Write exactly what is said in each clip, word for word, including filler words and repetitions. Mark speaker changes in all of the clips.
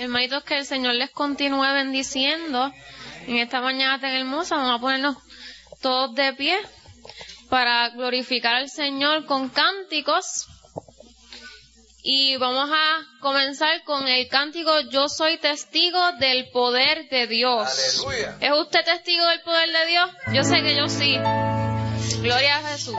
Speaker 1: Hermanitos, que el Señor les continúe bendiciendo en esta mañana tan hermosa. Vamos a ponernos todos de pie para glorificar al Señor con cánticos. Y vamos a comenzar con el cántico Yo soy testigo del poder de Dios.
Speaker 2: ¡Aleluya!
Speaker 1: ¿Es usted testigo del poder de Dios? Yo sé que yo sí. Gloria a Jesús.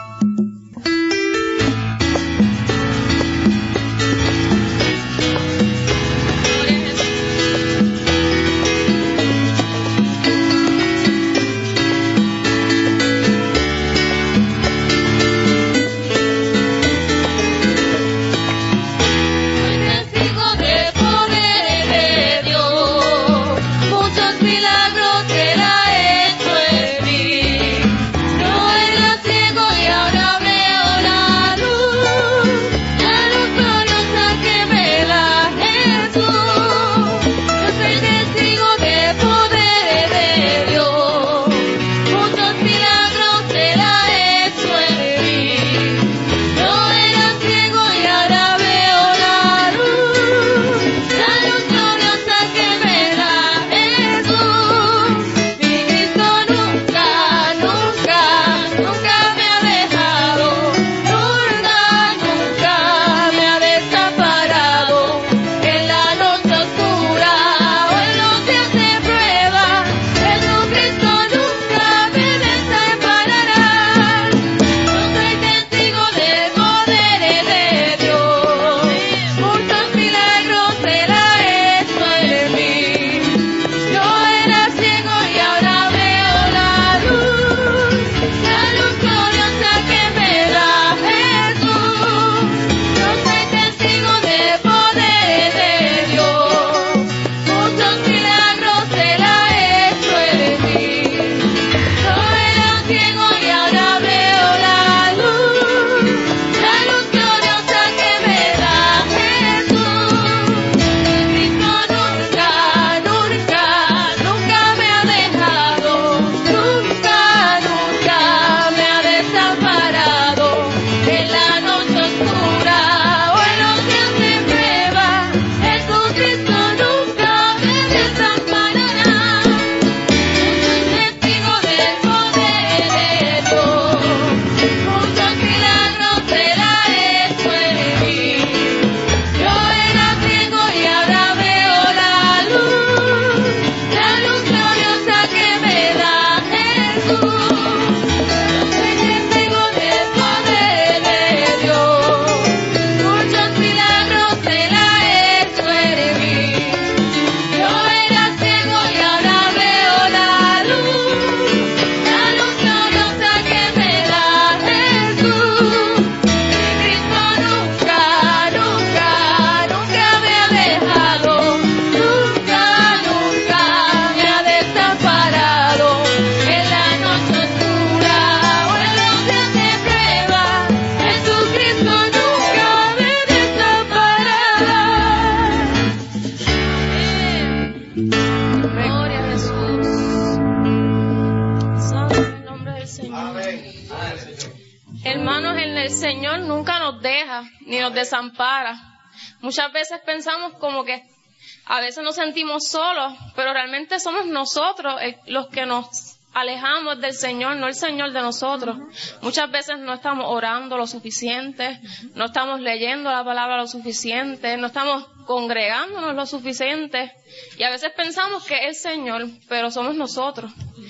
Speaker 3: Desampara. Muchas veces pensamos como que a veces nos sentimos solos, pero realmente somos nosotros el, los que nos alejamos del Señor, no el Señor de nosotros. Muchas veces no estamos orando lo suficiente, no estamos leyendo la palabra lo suficiente, no estamos congregándonos lo suficiente, y a veces pensamos que es el Señor, pero somos nosotros.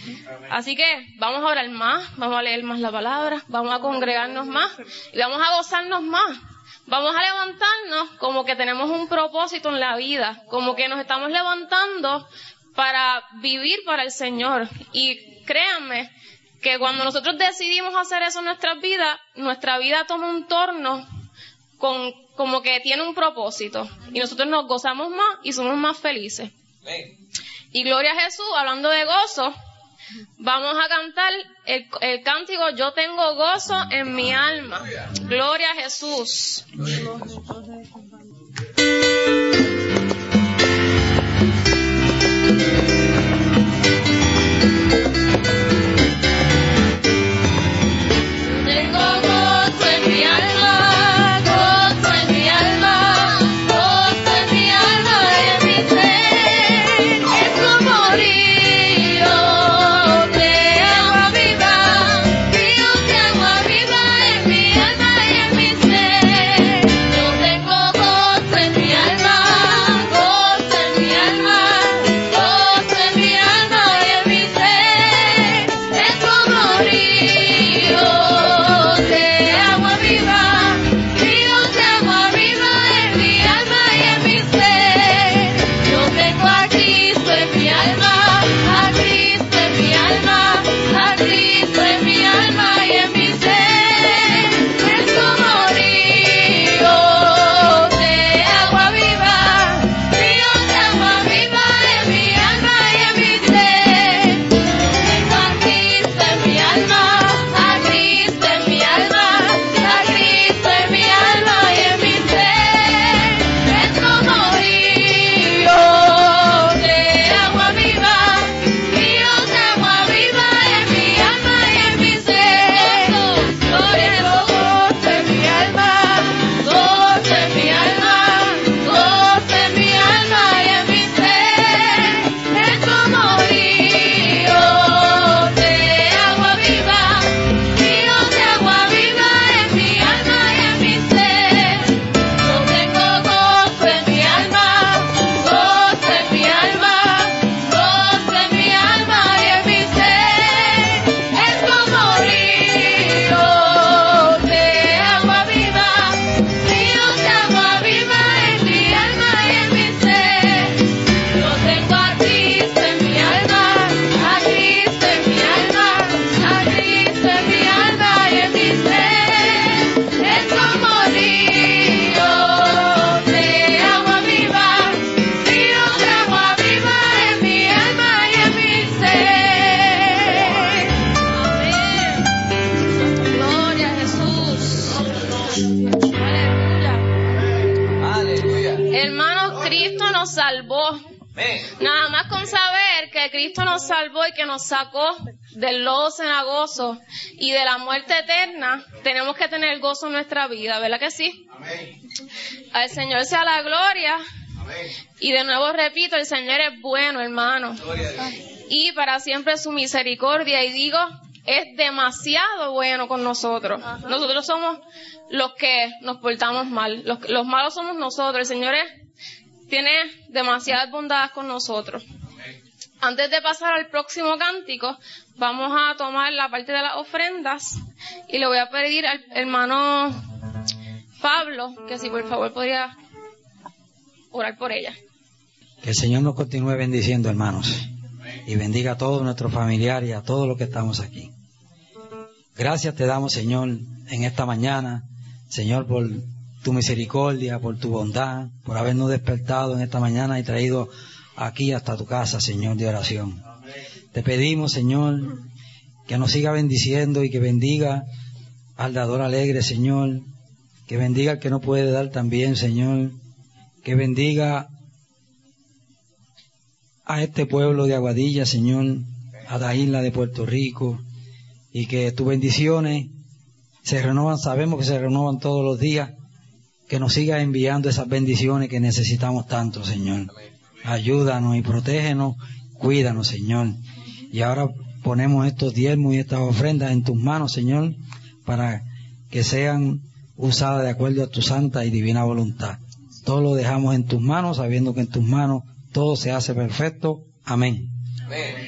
Speaker 3: Así que vamos a orar más, vamos a leer más la palabra, vamos a congregarnos más y vamos a gozarnos más. Vamos a levantarnos como que tenemos un propósito en la vida, como que nos estamos levantando para vivir para el Señor. Y créanme que cuando nosotros decidimos hacer eso en nuestras vidas, nuestra vida toma un torno con, como que tiene un propósito. Y nosotros nos gozamos más y somos más felices. Y gloria a Jesús, hablando de gozo, vamos a cantar el, el cántico Yo tengo gozo en mi alma. Gloria a Jesús.
Speaker 4: Gozo en mi alma, gozo en mi alma, en mi
Speaker 3: Cristo nos salvó. Nada más con saber que Cristo nos salvó y que nos sacó del lodo cenagoso y de la muerte eterna, tenemos que tener gozo en nuestra vida, ¿verdad que sí? Amén. Al Señor sea la gloria. Amén. Y de nuevo repito, el Señor es bueno, hermano. Y para siempre su misericordia. Y digo, es demasiado bueno con nosotros. Ajá. Nosotros somos los que nos portamos mal. Los, los malos somos nosotros. El Señor es, tiene demasiadas bondades con nosotros. Amén. Antes de pasar al próximo cántico, vamos a tomar la parte de las ofrendas. Y le voy a pedir al hermano Pablo que si por favor podría orar por ella.
Speaker 2: Que el Señor nos continúe bendiciendo, hermanos. Y bendiga a todos nuestros familiares y a todos los que estamos aquí. Gracias te damos, Señor, en esta mañana, Señor, por tu misericordia, por tu bondad, por habernos despertado en esta mañana y traído aquí hasta tu casa, Señor, de oración. Te pedimos, Señor, que nos siga bendiciendo y que bendiga al dador alegre, Señor, que bendiga al que no puede dar también, Señor, que bendiga a este pueblo de Aguadilla, Señor, a la isla de Puerto Rico, y que tus bendiciones se renuevan, sabemos que se renuevan todos los días, que nos sigas enviando esas bendiciones que necesitamos tanto, Señor. Ayúdanos y protégenos, cuídanos, Señor. Y ahora ponemos estos diezmos y estas ofrendas en tus manos, Señor, para que sean usadas de acuerdo a tu santa y divina voluntad. Todo lo dejamos en tus manos, sabiendo que en tus manos todo se hace perfecto. Amén. Amén.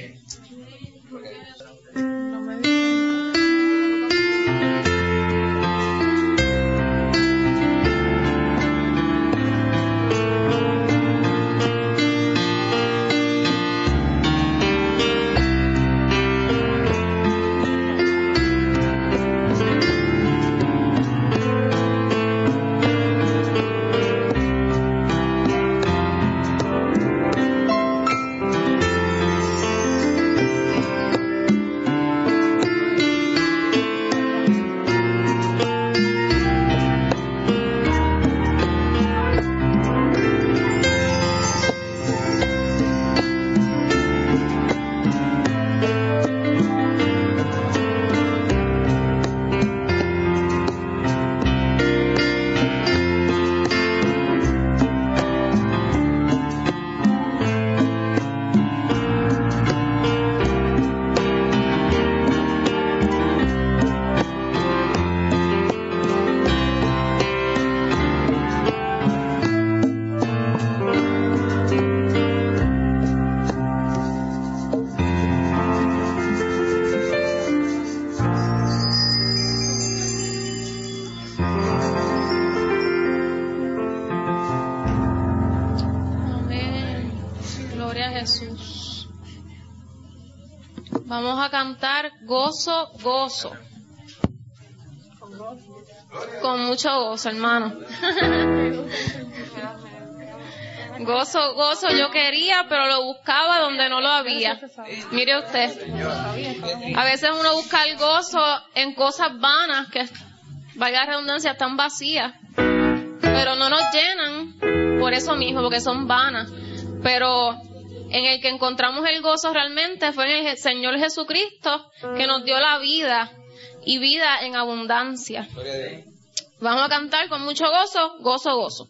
Speaker 3: Vamos a cantar Gozo, Gozo. Con mucho gozo, hermano. Gozo, gozo yo quería, pero lo buscaba donde no lo había. Mire usted. A veces uno busca el gozo en cosas vanas, que, valga la redundancia, están vacías. Pero no nos llenan por eso mismo, porque son vanas. Pero en el que encontramos el gozo realmente fue en el Señor Jesucristo, que nos dio la vida y vida en abundancia. Vamos a cantar con mucho gozo, gozo, gozo.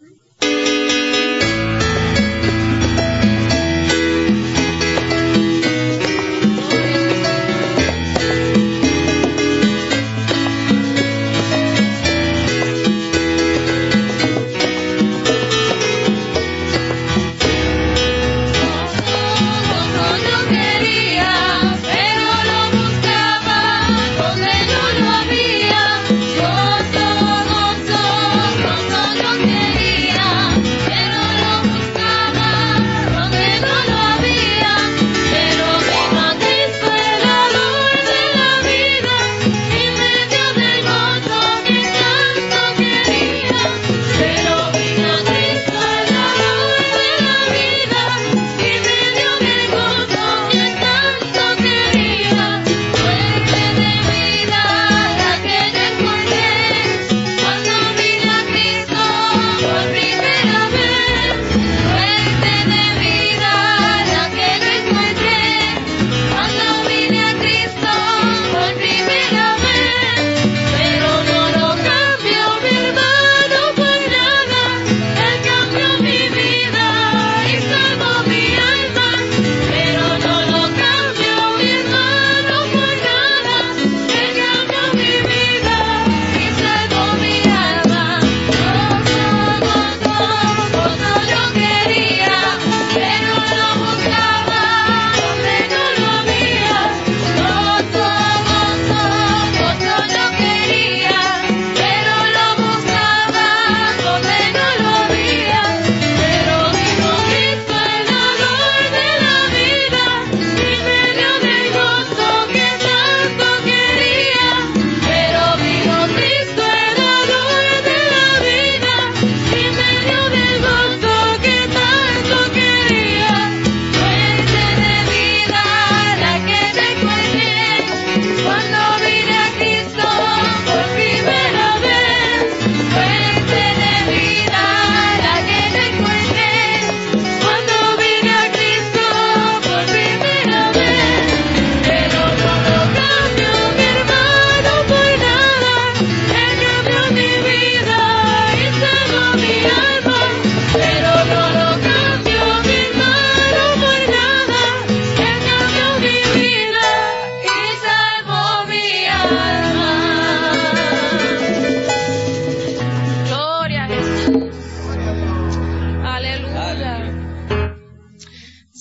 Speaker 4: Gozo, gozo, gozo yo quería, pero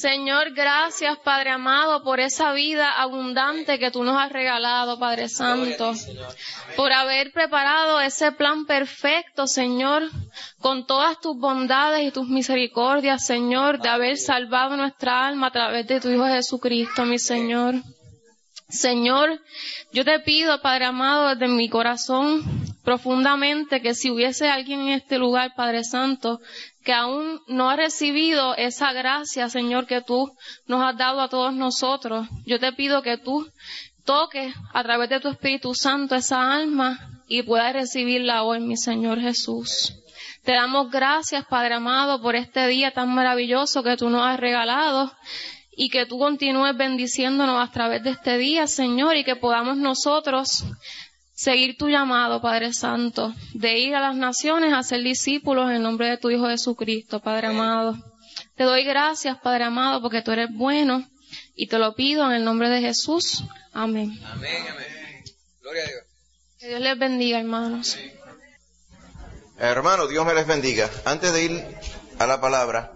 Speaker 1: Señor, gracias, Padre amado, por esa vida abundante que tú nos has regalado, Padre Santo. Por haber preparado ese plan perfecto, Señor, con todas tus bondades y tus misericordias, Señor, de haber salvado nuestra alma a través de tu Hijo Jesucristo, mi Señor. Señor, yo te pido, Padre amado, desde mi corazón profundamente, que si hubiese alguien en este lugar, Padre Santo, que aún no ha recibido esa gracia, Señor, que tú nos has dado a todos nosotros, yo te pido que tú toques a través de tu Espíritu Santo esa alma y puedas recibirla hoy, mi Señor Jesús. Te damos gracias, Padre amado, por este día tan maravilloso que tú nos has regalado y que tú continúes bendiciéndonos a través de este día, Señor, y que podamos nosotros seguir tu llamado, Padre Santo, de ir a las naciones a ser discípulos en nombre de tu Hijo Jesucristo, Padre amado. Te doy gracias, Padre amado, porque tú eres bueno y te lo pido en el nombre de Jesús. Amén.
Speaker 4: Amén, amén. Gloria a Dios.
Speaker 1: Que Dios les bendiga, hermanos.
Speaker 4: Hermano, Dios me les bendiga. Antes de ir a la palabra,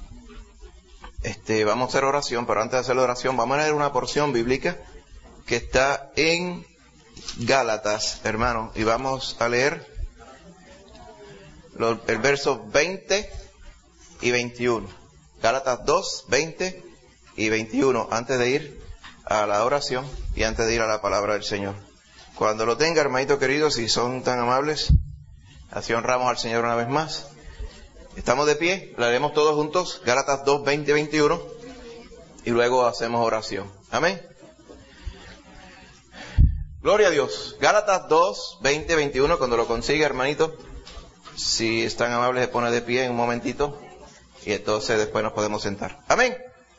Speaker 4: este, vamos a hacer oración, pero antes de hacer la oración, vamos a leer una porción bíblica que está en Gálatas, hermano, y vamos a leer los, el verso veinte y veintiuno. Gálatas dos, veinte y veintiuno, antes de ir a la oración y antes de ir a la palabra del Señor. Cuando lo tenga, hermanito querido, si son tan amables, así honramos al Señor una vez más. Estamos de pie, la leemos todos juntos, Gálatas dos, veinte y veintiuno, y luego hacemos oración. Amén. Gloria a Dios. Gálatas dos, veinte, veintiuno, cuando lo consiga, hermanito, si están amables, se pone de pie en un momentito y entonces después nos podemos sentar. Amén.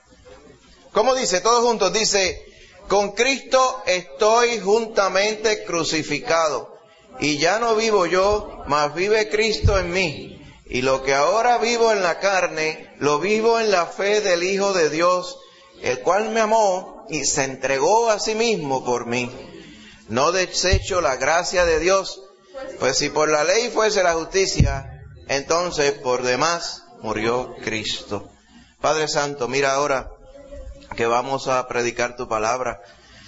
Speaker 4: ¿Cómo dice? Todos juntos, dice: con Cristo estoy juntamente crucificado, y ya no vivo yo, mas vive Cristo en mí. Y lo que ahora vivo en la carne, lo vivo en la fe del Hijo de Dios, el cual me amó y se entregó a sí mismo por mí. No desecho la gracia de Dios, pues si por la ley fuese la justicia, entonces por demás murió Cristo. Padre Santo, mira ahora que vamos a predicar tu palabra.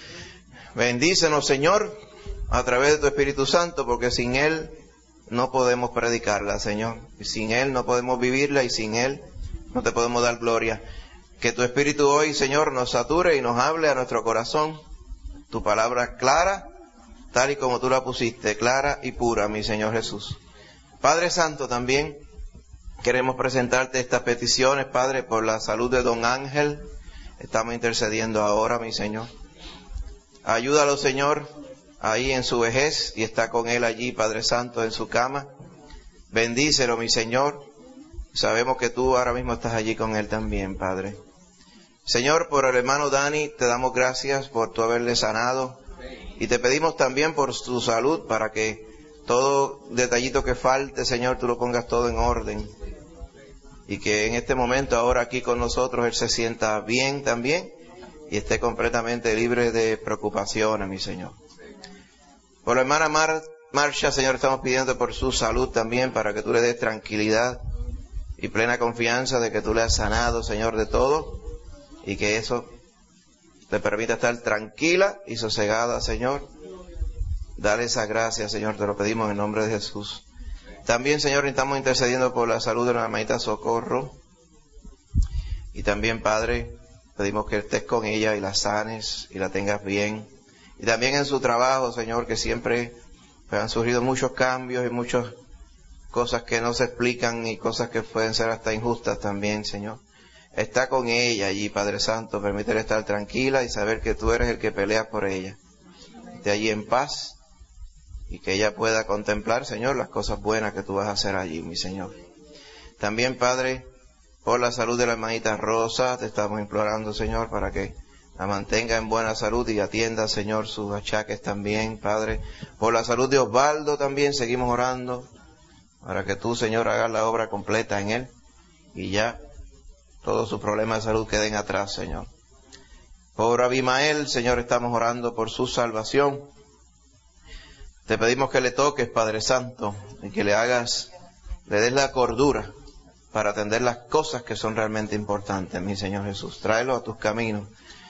Speaker 4: Bendícenos, Señor, a través de tu Espíritu Santo, porque sin Él no podemos predicarla, Señor. Y sin Él no podemos vivirla y sin Él no te podemos dar gloria. Que tu Espíritu hoy, Señor, nos sature y nos hable a nuestro corazón. Tu palabra clara, tal y como tú la pusiste, clara y pura, mi Señor Jesús. Padre Santo, también queremos presentarte estas peticiones, Padre, por la salud de don Ángel. Estamos intercediendo ahora, mi Señor. Ayúdalo, Señor, ahí en su vejez, y está con él allí, Padre Santo, en su cama. Bendícelo, mi Señor. Sabemos que tú ahora mismo estás allí con él también, Padre. Señor, por el hermano Dani, te damos gracias por tu haberle sanado. Y te pedimos también por su salud, para que todo detallito que falte, Señor, tú lo pongas todo en orden. Y que en este momento, ahora aquí con nosotros, él se sienta bien también y esté completamente libre de preocupaciones, mi Señor. Por la hermana Mar, Marcia, Señor, estamos pidiendo por su salud también, para que tú le des tranquilidad y plena confianza de que tú le has sanado, Señor, de todo, y que eso te permita estar tranquila y sosegada, Señor. Dale esa gracia, Señor, te lo pedimos en el nombre de Jesús. También, Señor, estamos intercediendo por la salud de la hermanita Socorro. Y también, Padre, pedimos que estés con ella y la sanes y la tengas bien. Y también en su trabajo, Señor, que siempre pues, han surgido muchos cambios y muchas cosas que no se explican y cosas que pueden ser hasta injustas también, Señor. Está con ella allí, Padre Santo, permítele estar tranquila y saber que tú eres el que pelea por ella. Esté allí en paz y que ella pueda contemplar, Señor, las cosas buenas que tú vas a hacer allí, mi Señor. También, Padre, por la salud de la hermanita Rosa, te estamos implorando, Señor, para que la mantenga en buena salud y atienda, Señor, sus achaques también, Padre. Por la salud de Osvaldo también seguimos orando, para que tú, Señor, hagas la obra completa en él y ya todos sus problemas de salud queden atrás, Señor. Por Abimael, Señor, estamos orando por su salvación. Te pedimos que le toques, Padre Santo, y que le hagas, le des la cordura para atender las cosas que son realmente importantes, mi Señor Jesús. Tráelo a tus caminos.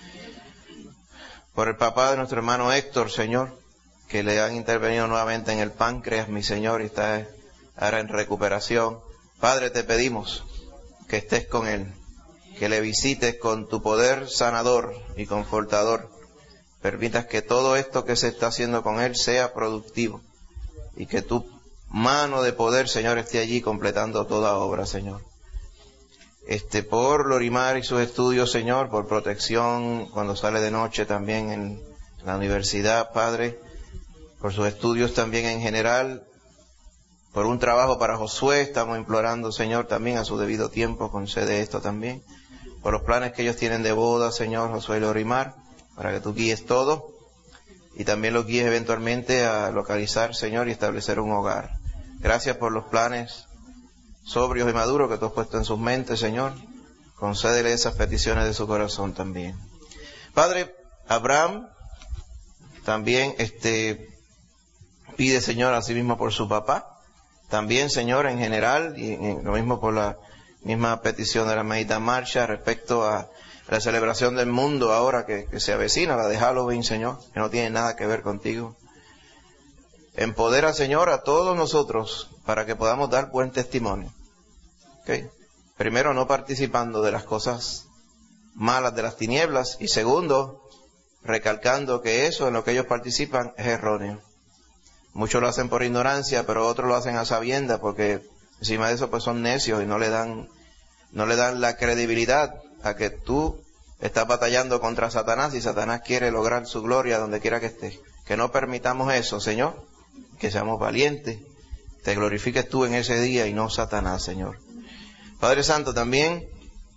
Speaker 4: Por el papá de nuestro hermano Héctor, Señor, que le han intervenido nuevamente en el páncreas, mi Señor, y está ahora en recuperación. Padre, te pedimos que estés con él, que le visites con tu poder sanador y confortador. Permitas que todo esto que se está haciendo con él sea productivo y que tu mano de poder, Señor, esté allí completando toda obra, Señor. Este, por Lorimar y sus estudios, Señor, por protección cuando sale de noche también en la universidad, Padre, por sus estudios también en general, por un trabajo para Josué, estamos implorando, Señor, también a su debido tiempo, concede esto también, por los planes que ellos tienen de boda, Señor, Josué y Lorimar, para que tú guíes todo, y también los guíes eventualmente a localizar, Señor, y establecer un hogar. Gracias por los planes sobrios y maduros que tú has puesto en sus mentes, Señor. Concédele esas peticiones de su corazón también. Padre, Abraham también este pide, Señor, a sí mismo por su papá. También, Señor, en general, y lo mismo por la misma petición de la hermanita Marcha respecto a la celebración del mundo ahora que, que se avecina, la de Halloween, Señor, que no tiene nada que ver contigo. Empodera, Señor, a todos nosotros para que podamos dar buen testimonio. ¿Okay? Primero, no participando de las cosas malas de las tinieblas, y segundo, recalcando que eso en lo que ellos participan es erróneo. Muchos lo hacen por ignorancia, pero otros lo hacen a sabiendas, porque encima de eso pues son necios y no le dan, no le dan la credibilidad a que tú estás batallando contra Satanás y Satanás quiere lograr su gloria donde quiera que esté. Que no permitamos eso, Señor, que seamos valientes, te glorifiques tú en ese día y no Satanás, Señor. Padre Santo, también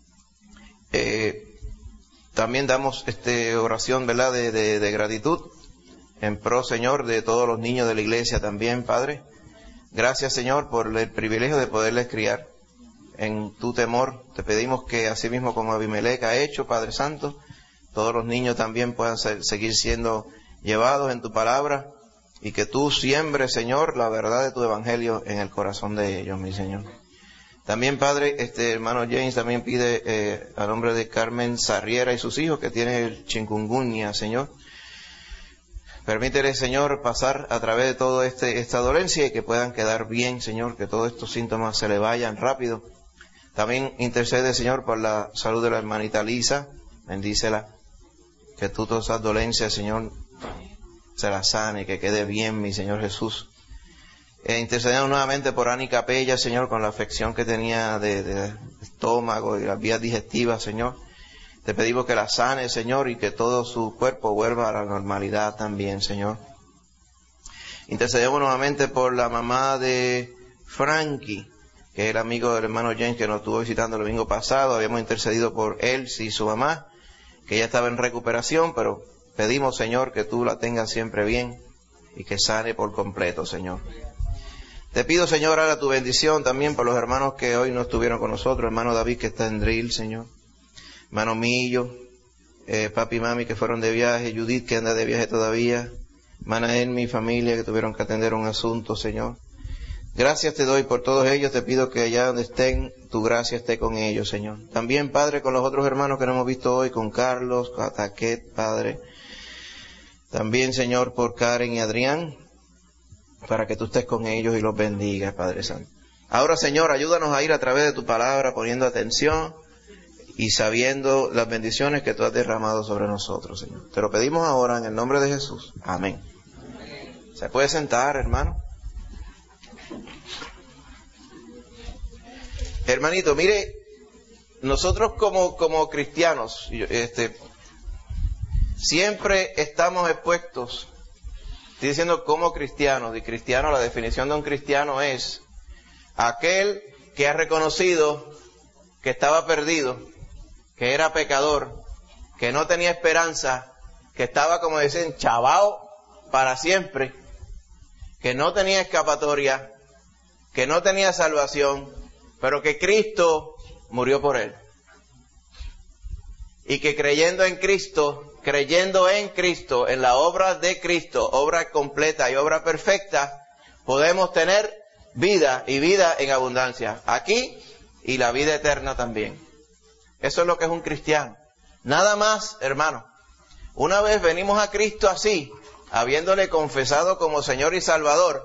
Speaker 4: eh, también damos este oración, ¿verdad?, de, de, de gratitud en pro, Señor, de todos los niños de la iglesia también, Padre. Gracias, Señor, por el privilegio de poderles criar en tu temor. Te pedimos que así mismo como Abimelech ha hecho, Padre Santo, todos los niños también puedan ser, seguir siendo llevados en tu palabra, y que tú siembres, Señor, la verdad de tu evangelio en el corazón de ellos, mi Señor. También, Padre, este hermano James también pide eh, a nombre de Carmen Sarriera y sus hijos que tienen el chikungunya, Señor. Permítele, Señor, pasar a través de toda este, esta dolencia y que puedan quedar bien, Señor, que todos estos síntomas se le vayan rápido. También intercede, Señor, por la salud de la hermanita Lisa, bendícela, que tú todas esas dolencias, Señor, se la sane, que quede bien, mi Señor Jesús. E intercedemos nuevamente por Ani Capella, Señor, con la afección que tenía de, de estómago y las vías digestivas, Señor. Te pedimos que la sane, Señor, y que todo su cuerpo vuelva a la normalidad también, Señor. Intercedemos nuevamente por la mamá de Frankie, que es el amigo del hermano James que nos estuvo visitando el domingo pasado. Habíamos intercedido por él y su mamá, que ella estaba en recuperación, pero pedimos, Señor, que tú la tengas siempre bien y que sane por completo, Señor. Te pido, Señor, ahora tu bendición también por los hermanos que hoy no estuvieron con nosotros. Hermano David, que está en Drill, Señor. Hermano Millo, eh, papi y mami que fueron de viaje. Judith, que anda de viaje todavía. Hermana Elmi y familia que tuvieron que atender un asunto, Señor. Gracias te doy por todos ellos. Te pido que allá donde estén, tu gracia esté con ellos, Señor. También, Padre, con los otros hermanos que no hemos visto hoy, con Carlos, con Ataquet, Padre. También, Señor, por Karen y Adrián, para que tú estés con ellos y los bendigas, Padre Santo. Ahora, Señor, ayúdanos a ir a través de tu palabra poniendo atención y sabiendo las bendiciones que tú has derramado sobre nosotros, Señor. Te lo pedimos ahora en el nombre de Jesús. Amén. ¿Se puede sentar, hermano? Hermanito, mire, nosotros como, como cristianos, este, siempre estamos expuestos. Estoy diciendo como cristianos, y cristiano, la definición de un cristiano es aquel que ha reconocido que estaba perdido, que era pecador, que no tenía esperanza, que estaba, como dicen, chavao para siempre, que no tenía escapatoria, que no tenía salvación, pero que Cristo murió por él. Y que creyendo en Cristo, creyendo en Cristo, en la obra de Cristo, obra completa y obra perfecta, podemos tener vida y vida en abundancia, aquí y la vida eterna también. Eso es lo que es un cristiano. Nada más, hermano. Una vez venimos a Cristo así, habiéndole confesado como Señor y Salvador,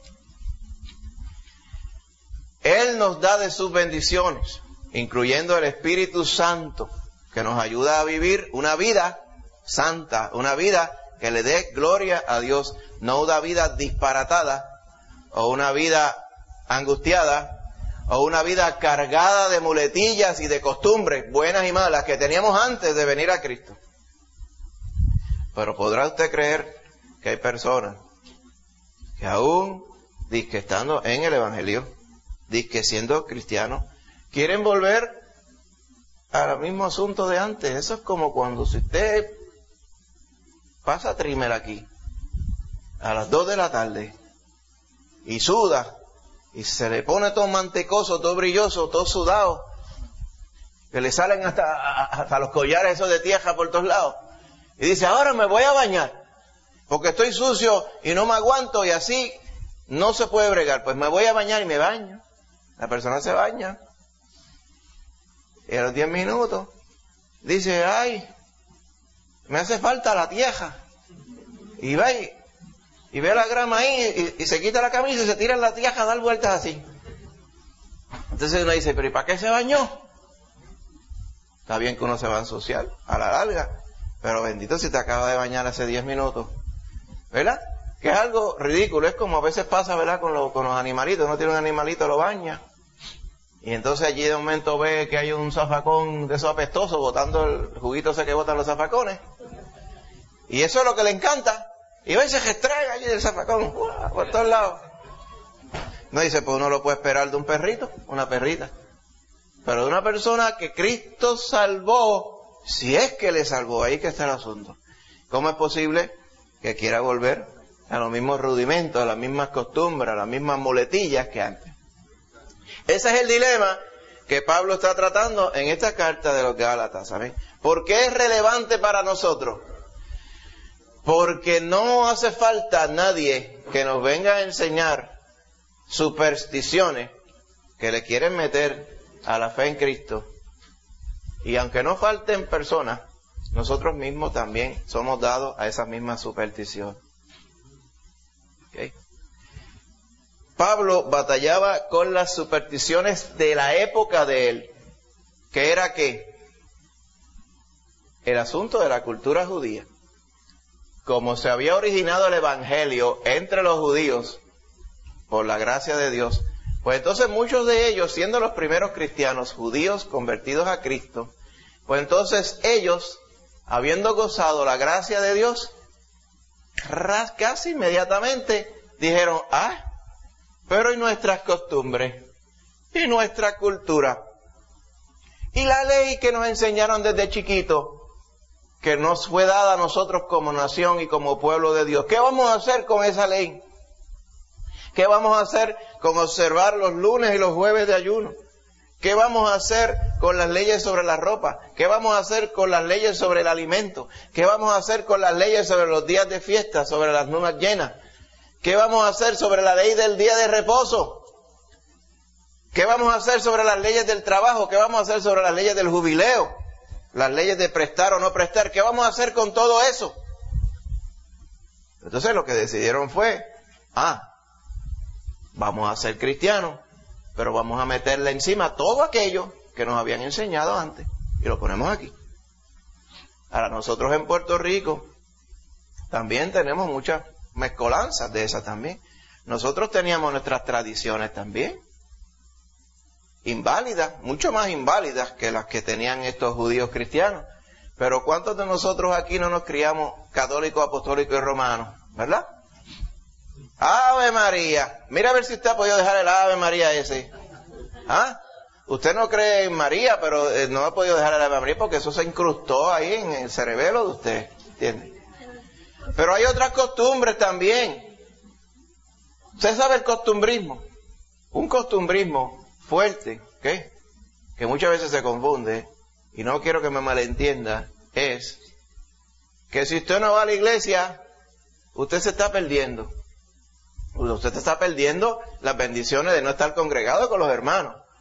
Speaker 4: Él nos da de sus bendiciones, incluyendo el Espíritu Santo, que nos ayuda a vivir una vida santa, una vida que le dé gloria a Dios, no una vida disparatada, o una vida angustiada, o una vida cargada de muletillas y de costumbres buenas y malas que teníamos antes de venir a Cristo. Pero podrá usted creer que hay personas que aún, dizque estando en el Evangelio, dizque siendo cristianos, quieren volver al mismo asunto de antes. Eso es como cuando si usted pasa trimmer aquí a las dos de la tarde y suda y se le pone todo mantecoso, todo brilloso, todo sudado, que le salen hasta, hasta los collares esos de tierra por todos lados, y dice, ahora me voy a bañar porque estoy sucio y no me aguanto y así no se puede bregar. Pues me voy a bañar y me baño. La persona se baña y a los diez minutos dice, ay, me hace falta la tierra, y va y, y ve la grama ahí y, y se quita la camisa y se tira en la tierra a dar vueltas así. Entonces uno dice, pero ¿y para qué se bañó? Está bien que uno se va a ensuciar a la larga, pero bendito si te acaba de bañar hace diez minutos, ¿verdad? Que es algo ridículo. Es como a veces pasa, ¿verdad? Con, lo, con los animalitos. Uno tiene un animalito, lo baña, y entonces allí de momento ve que hay un zafacón de esos apestosos botando el juguito ese que botan los zafacones, y eso es lo que le encanta, y va y se restraga allí del zafacón, ¡uah!, por todos lados. No dice, pues uno lo puede esperar de un perrito, una perrita, pero de una persona que Cristo salvó, si es que le salvó, ahí que está el asunto. ¿Cómo es posible que quiera volver a los mismos rudimentos, a las mismas costumbres, a las mismas muletillas que antes? Ese es el dilema que Pablo está tratando en esta carta de los Gálatas, ¿saben? ¿Por qué es relevante para nosotros? Porque no hace falta nadie que nos venga a enseñar supersticiones que le quieren meter a la fe en Cristo. Y aunque no falten personas, nosotros mismos también somos dados a esas mismas supersticiones. ¿Okay? Pablo batallaba con las supersticiones de la época de él, que era ¿qué? El asunto de la cultura judía. Como se había originado el Evangelio entre los judíos, por la gracia de Dios, pues entonces muchos de ellos, siendo los primeros cristianos judíos convertidos a Cristo, pues entonces ellos, habiendo gozado la gracia de Dios, casi inmediatamente dijeron, ah, pero ¿y nuestras costumbres? ¿Y nuestra cultura? ¿Y la ley que nos enseñaron desde chiquito, que nos fue dada a nosotros como nación y como pueblo de Dios? ¿Qué vamos a hacer con esa ley? ¿Qué vamos a hacer con observar los lunes y los jueves de ayuno? ¿Qué vamos a hacer con las leyes sobre la ropa? ¿Qué vamos a hacer con las leyes sobre el alimento? ¿Qué vamos a hacer con las leyes sobre los días de fiesta, sobre las lunas llenas? ¿Qué vamos a hacer sobre la ley del día de reposo? ¿Qué vamos a hacer sobre las leyes del trabajo? ¿Qué vamos a hacer sobre las leyes del jubileo? Las leyes de prestar o no prestar. ¿Qué vamos a hacer con todo eso? Entonces lo que decidieron fue, ah, vamos a ser cristianos, pero vamos a meterle encima todo aquello que nos habían enseñado antes, y lo ponemos aquí. Ahora, nosotros en Puerto Rico también tenemos muchas mezcolanzas de esas también. Nosotros teníamos nuestras tradiciones también, inválidas, mucho más inválidas que las que tenían estos judíos cristianos. Pero ¿cuántos de nosotros aquí no nos criamos católicos, apostólicos y romanos? ¿Verdad? Ave María. Mira a ver si usted ha podido dejar el Ave María ese. ¿Ah? Usted no cree en María, pero eh, no ha podido dejar el Ave María porque eso se incrustó ahí en el cerebelo de usted. ¿Entiende? Pero hay otras costumbres también. Usted sabe el costumbrismo. Un costumbrismo fuerte, ¿qué? Que muchas veces se confunde, y no quiero que me malentienda, es que si usted no va a la iglesia, usted se está perdiendo. Usted está perdiendo las bendiciones de no estar congregado con los hermanos.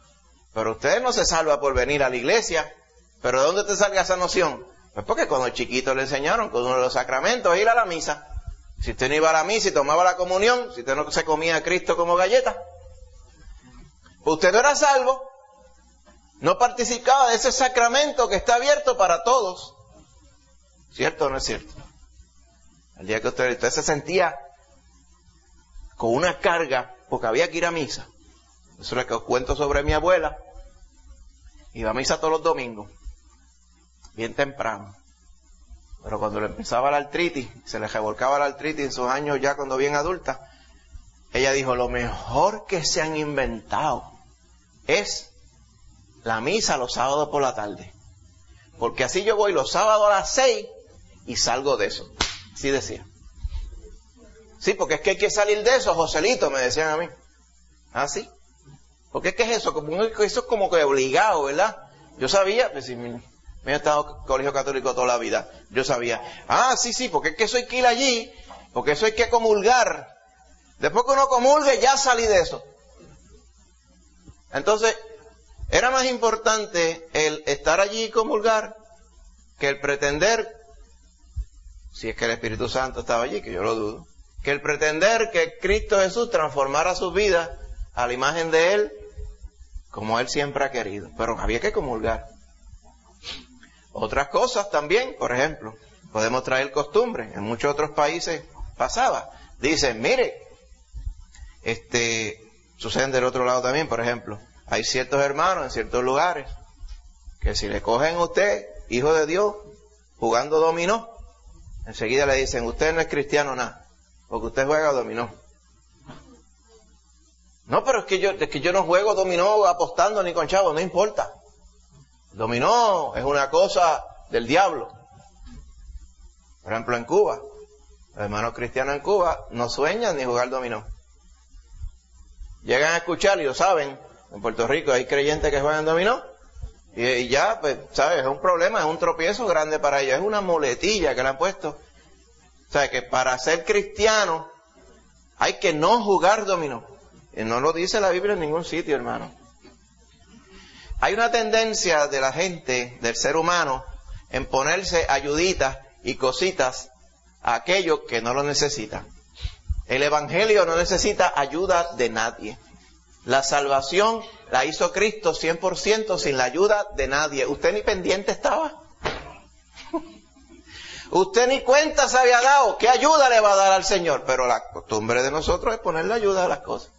Speaker 4: Pero usted no se salva por venir a la iglesia. ¿Pero de dónde te salga esa noción? Pues porque cuando el chiquito le enseñaron que uno de los sacramentos es ir a la misa. Si usted no iba a la misa y tomaba la comunión, si usted no se comía a Cristo como galleta, pues usted no era salvo. No participaba de ese sacramento que está abierto para todos. ¿Cierto o no es cierto? El día que usted, usted se sentía con una carga porque había que ir a misa. Eso es lo que os cuento sobre mi abuela. Iba a misa todos los domingos, bien temprano. Pero cuando le empezaba la artritis, se le revolcaba la artritis en sus años ya cuando bien adulta, ella dijo, lo mejor que se han inventado es la misa los sábados por la tarde. Porque así yo voy los sábados a las seis y salgo de eso. Así decía. Sí, porque es que hay que salir de eso, Joselito, me decían a mí. ¿Ah, sí? Porque es que es eso, como, eso es como que obligado, ¿verdad? Yo sabía, pues si me, me he estado en colegio católico toda la vida, yo sabía, ah, sí, sí, porque es que eso hay que ir allí, porque eso hay que comulgar. Después que uno comulgue, ya salí de eso. Entonces, era más importante el estar allí y comulgar que el pretender, si es que el Espíritu Santo estaba allí, que yo lo dudo, que el pretender que Cristo Jesús transformara su vida a la imagen de Él, como Él siempre ha querido. Pero había que comulgar. Otras cosas también, por ejemplo, podemos traer costumbre. En muchos otros países pasaba. Dicen, mire, este, suceden del otro lado también, por ejemplo. Hay ciertos hermanos en ciertos lugares que si le cogen a usted, hijo de Dios, jugando dominó, enseguida le dicen, usted no es cristiano nada, porque usted juega dominó. No, pero es que yo, es que yo no juego dominó apostando ni con chavos, no importa. Dominó es una cosa del diablo. Por ejemplo, en Cuba, los hermanos cristianos en Cuba no sueñan ni jugar dominó. Llegan a escuchar y lo saben. En Puerto Rico hay creyentes que juegan dominó. Y, y ya, pues, ¿sabes? Es un problema, es un tropiezo grande para ellos. Es una muletilla que le han puesto. O sea, que para ser cristiano hay que no jugar dominó. Y no lo dice la Biblia en ningún sitio, hermano. Hay una tendencia de la gente, del ser humano, en ponerse ayuditas y cositas a aquellos que no lo necesitan. El Evangelio no necesita ayuda de nadie. La salvación la hizo Cristo cien por ciento sin la ayuda de nadie. Usted ni pendiente estaba. Usted ni cuenta se había dado. ¿Qué ayuda le va a dar al Señor? Pero la costumbre de nosotros es ponerle ayuda a las cosas.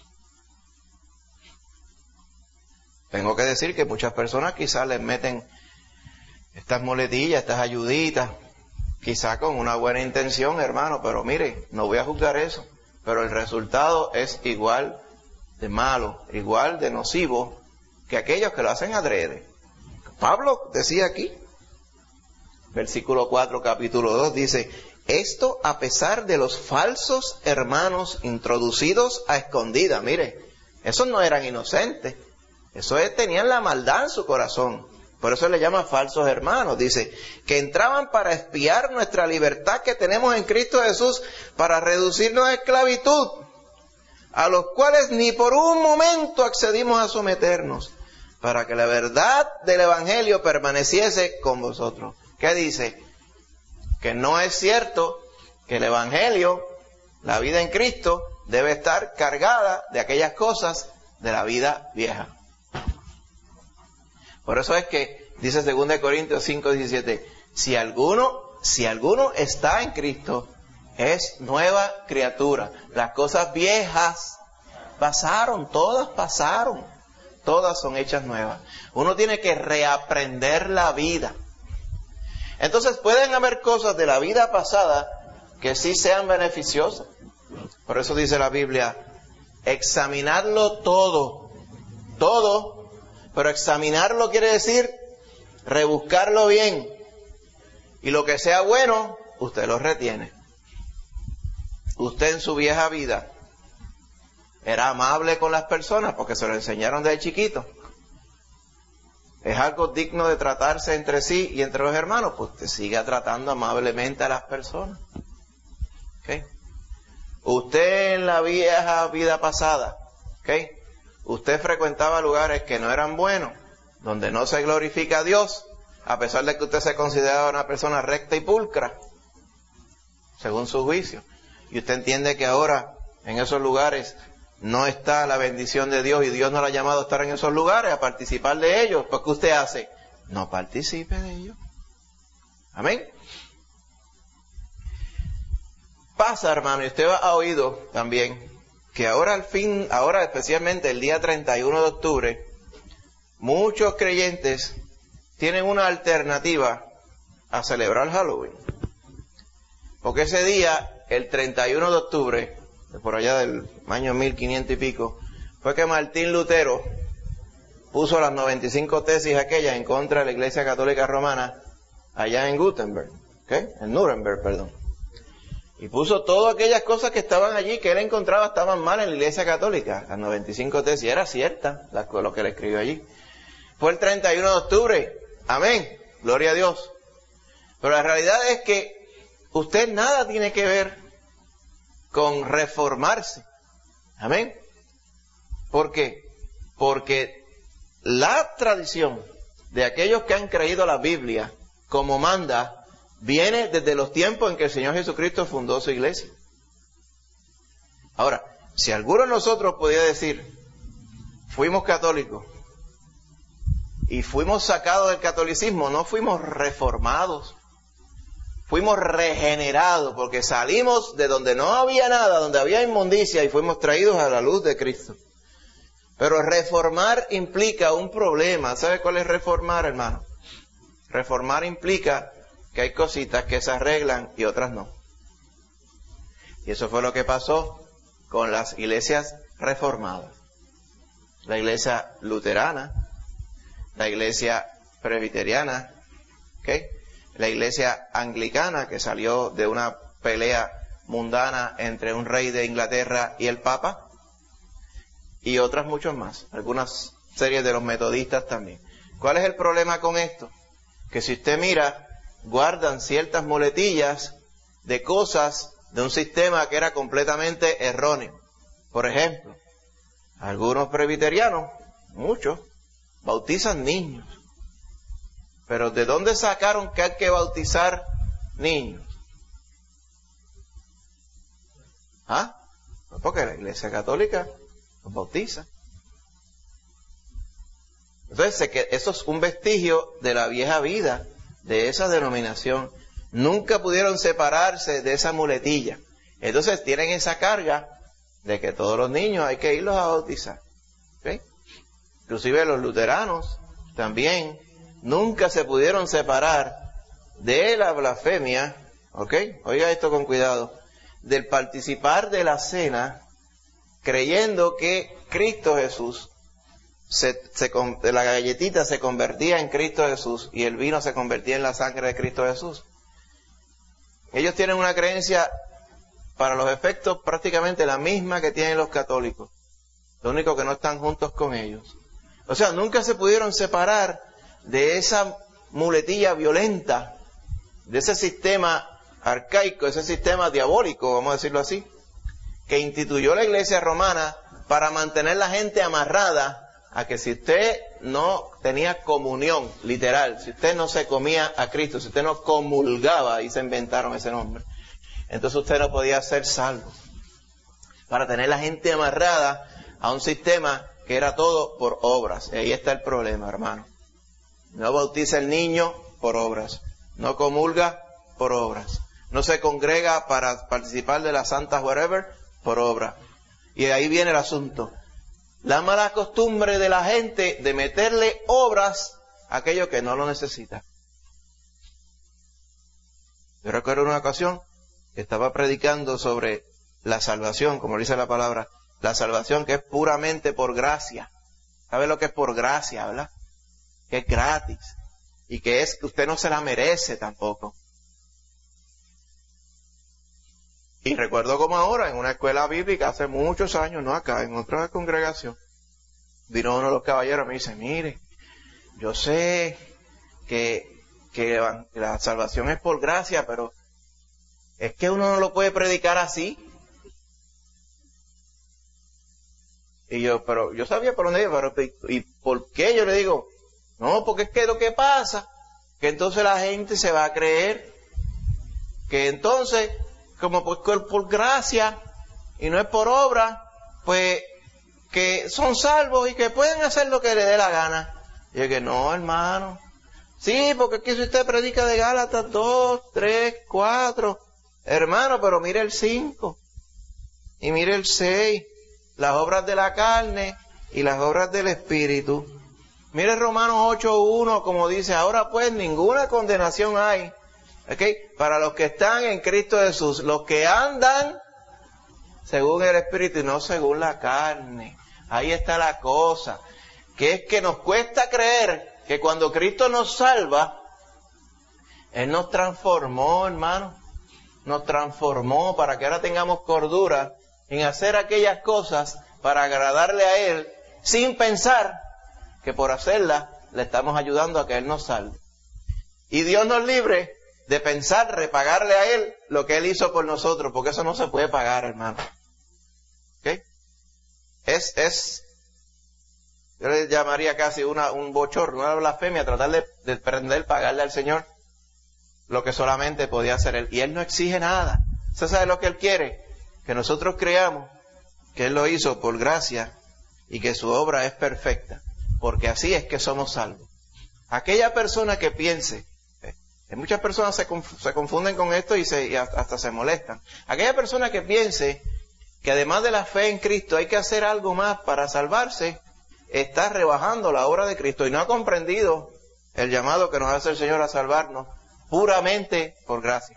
Speaker 4: Tengo que decir que muchas personas quizás les meten estas muletillas, estas ayuditas, quizás con una buena intención, hermano, pero mire, no voy a juzgar eso, pero el resultado es igual de malo, igual de nocivo que aquellos que lo hacen adrede. Pablo decía aquí, versículo cuatro, capítulo dos, dice, esto a pesar de los falsos hermanos introducidos a escondidas. Mire, esos no eran inocentes. Eso es, tenían la maldad en su corazón. Por eso le llama falsos hermanos. Dice, que entraban para espiar nuestra libertad que tenemos en Cristo Jesús, para reducirnos a esclavitud, a los cuales ni por un momento accedimos a someternos, para que la verdad del Evangelio permaneciese con vosotros. ¿Qué dice? Que no es cierto que el Evangelio, la vida en Cristo, debe estar cargada de aquellas cosas de la vida vieja. Por eso es que dice segunda de Corintios cinco diecisiete, si alguno, si alguno está en Cristo, es nueva criatura. Las cosas viejas pasaron, todas pasaron, todas son hechas nuevas. Uno tiene que reaprender la vida. Entonces pueden haber cosas de la vida pasada que sí sean beneficiosas. Por eso dice la Biblia, examinarlo todo, todo. Pero examinarlo quiere decir rebuscarlo bien. Y lo que sea bueno, usted lo retiene. Usted en su vieja vida era amable con las personas porque se lo enseñaron desde chiquito. Es algo digno de tratarse entre sí y entre los hermanos. Pues usted siga tratando amablemente a las personas. ¿Okay? Usted en la vieja vida pasada, ¿okay? usted frecuentaba lugares que no eran buenos, donde no se glorifica a Dios, a pesar de que usted se consideraba una persona recta y pulcra, según su juicio. Y usted entiende que ahora en esos lugares no está la bendición de Dios y Dios no la ha llamado a estar en esos lugares, a participar de ellos. ¿Pues qué usted hace? No participe de ellos. Amén. Pasa, hermano, y usted ha oído también que ahora al fin, ahora especialmente el día treinta y uno de octubre, muchos creyentes tienen una alternativa a celebrar Halloween. Porque ese día, el treinta y uno de octubre, por allá del año mil quinientos y pico, fue que Martín Lutero puso las noventa y cinco tesis aquellas en contra de la Iglesia Católica Romana allá en Gutenberg, ¿okay? En Nuremberg, perdón. Y puso todas aquellas cosas que estaban allí, que él encontraba estaban mal en la Iglesia Católica. Las noventa y cinco tesis, era cierta lo que él escribió allí. Fue el treinta y uno de octubre. Amén. Gloria a Dios. Pero la realidad es que usted nada tiene que ver con reformarse. Amén. ¿Por qué? Porque la tradición de aquellos que han creído la Biblia como manda viene desde los tiempos en que el Señor Jesucristo fundó su iglesia. Ahora, si alguno de nosotros podía decir, fuimos católicos y fuimos sacados del catolicismo, no fuimos reformados, fuimos regenerados, porque salimos de donde no había nada, donde había inmundicia, y fuimos traídos a la luz de Cristo. Pero reformar implica un problema. ¿Sabe cuál es reformar, hermano? Reformar implica que hay cositas que se arreglan y otras no. Y eso fue lo que pasó con las iglesias reformadas. La iglesia luterana, la iglesia presbiteriana, ¿okay? La iglesia anglicana, que salió de una pelea mundana entre un rey de Inglaterra y el Papa, y otras muchos más, algunas series de los metodistas también. ¿Cuál es el problema con esto? Que si usted mira, guardan ciertas muletillas de cosas de un sistema que era completamente erróneo. Por ejemplo, algunos presbiterianos, muchos, bautizan niños. Pero ¿de dónde sacaron que hay que bautizar niños? ¿Ah? No, porque la Iglesia Católica los bautiza. Entonces, eso es un vestigio de la vieja vida de esa denominación. Nunca pudieron separarse de esa muletilla. Entonces tienen esa carga de que todos los niños hay que irlos a bautizar. ¿Okay? Inclusive los luteranos también nunca se pudieron separar de la blasfemia, ¿ok? Oiga esto con cuidado, del participar de la cena creyendo que Cristo Jesús Se, se, la galletita se convertía en Cristo Jesús y el vino se convertía en la sangre de Cristo Jesús. Ellos tienen una creencia para los efectos prácticamente la misma que tienen los católicos. Lo único que no están juntos con ellos. O sea, nunca se pudieron separar de esa muletilla violenta, de ese sistema arcaico, ese sistema diabólico, vamos a decirlo así, que instituyó la Iglesia Romana para mantener la gente amarrada a que si usted no tenía comunión, literal, si usted no se comía a Cristo, si usted no comulgaba, ahí se inventaron ese nombre, entonces usted no podía ser salvo. Para tener la gente amarrada a un sistema que era todo por obras. Y ahí está el problema, hermano. No bautiza el niño por obras. No comulga por obras. No se congrega para participar de las santas whatever por obras. Y ahí viene el asunto. La mala costumbre de la gente de meterle obras a aquello que no lo necesita. Yo recuerdo una ocasión que estaba predicando sobre la salvación, como dice la palabra, la salvación que es puramente por gracia. ¿Sabe lo que es por gracia, verdad? Que es gratis. Y que es que usted no se la merece tampoco. Y recuerdo como ahora, en una escuela bíblica, hace muchos años, no acá, en otra congregación, vino uno de los caballeros y me dice, mire, yo sé que, que la salvación es por gracia, pero es que uno no lo puede predicar así. Y yo, pero yo sabía por dónde iba, pero ¿y por qué? Yo le digo, no, porque es que lo que pasa, que entonces la gente se va a creer, que entonces, como por, por gracia, y no es por obra, pues, que son salvos y que pueden hacer lo que les dé la gana. Y yo que no, hermano. Sí, porque aquí si usted predica de Gálatas dos, tres, cuatro, hermano, pero mire el cinco, y mire el seis, las obras de la carne y las obras del Espíritu. Mire Romanos ocho uno, como dice, ahora pues ninguna condenación hay, ¿okay?, para los que están en Cristo Jesús, los que andan según el Espíritu y no según la carne. Ahí está la cosa, que es que nos cuesta creer que cuando Cristo nos salva, Él nos transformó, hermano, nos transformó para que ahora tengamos cordura en hacer aquellas cosas para agradarle a Él, sin pensar que por hacerlas le estamos ayudando a que Él nos salve. Y Dios nos libre de pensar repagarle a Él lo que Él hizo por nosotros, porque eso no se puede pagar, hermano. ¿Ok? Es, es, yo le llamaría casi una, un bochorno, una blasfemia, tratar de, de pretender pagarle al Señor lo que solamente podía hacer Él. Y Él no exige nada. ¿Usted sabe lo que Él quiere? Que nosotros creamos que Él lo hizo por gracia y que su obra es perfecta, porque así es que somos salvos. Aquella persona que piense, eh, muchas personas se, conf se confunden con esto y, se, y hasta se molestan. Aquella persona que piense que además de la fe en Cristo hay que hacer algo más para salvarse, está rebajando la obra de Cristo y no ha comprendido el llamado que nos hace el Señor a salvarnos puramente por gracia.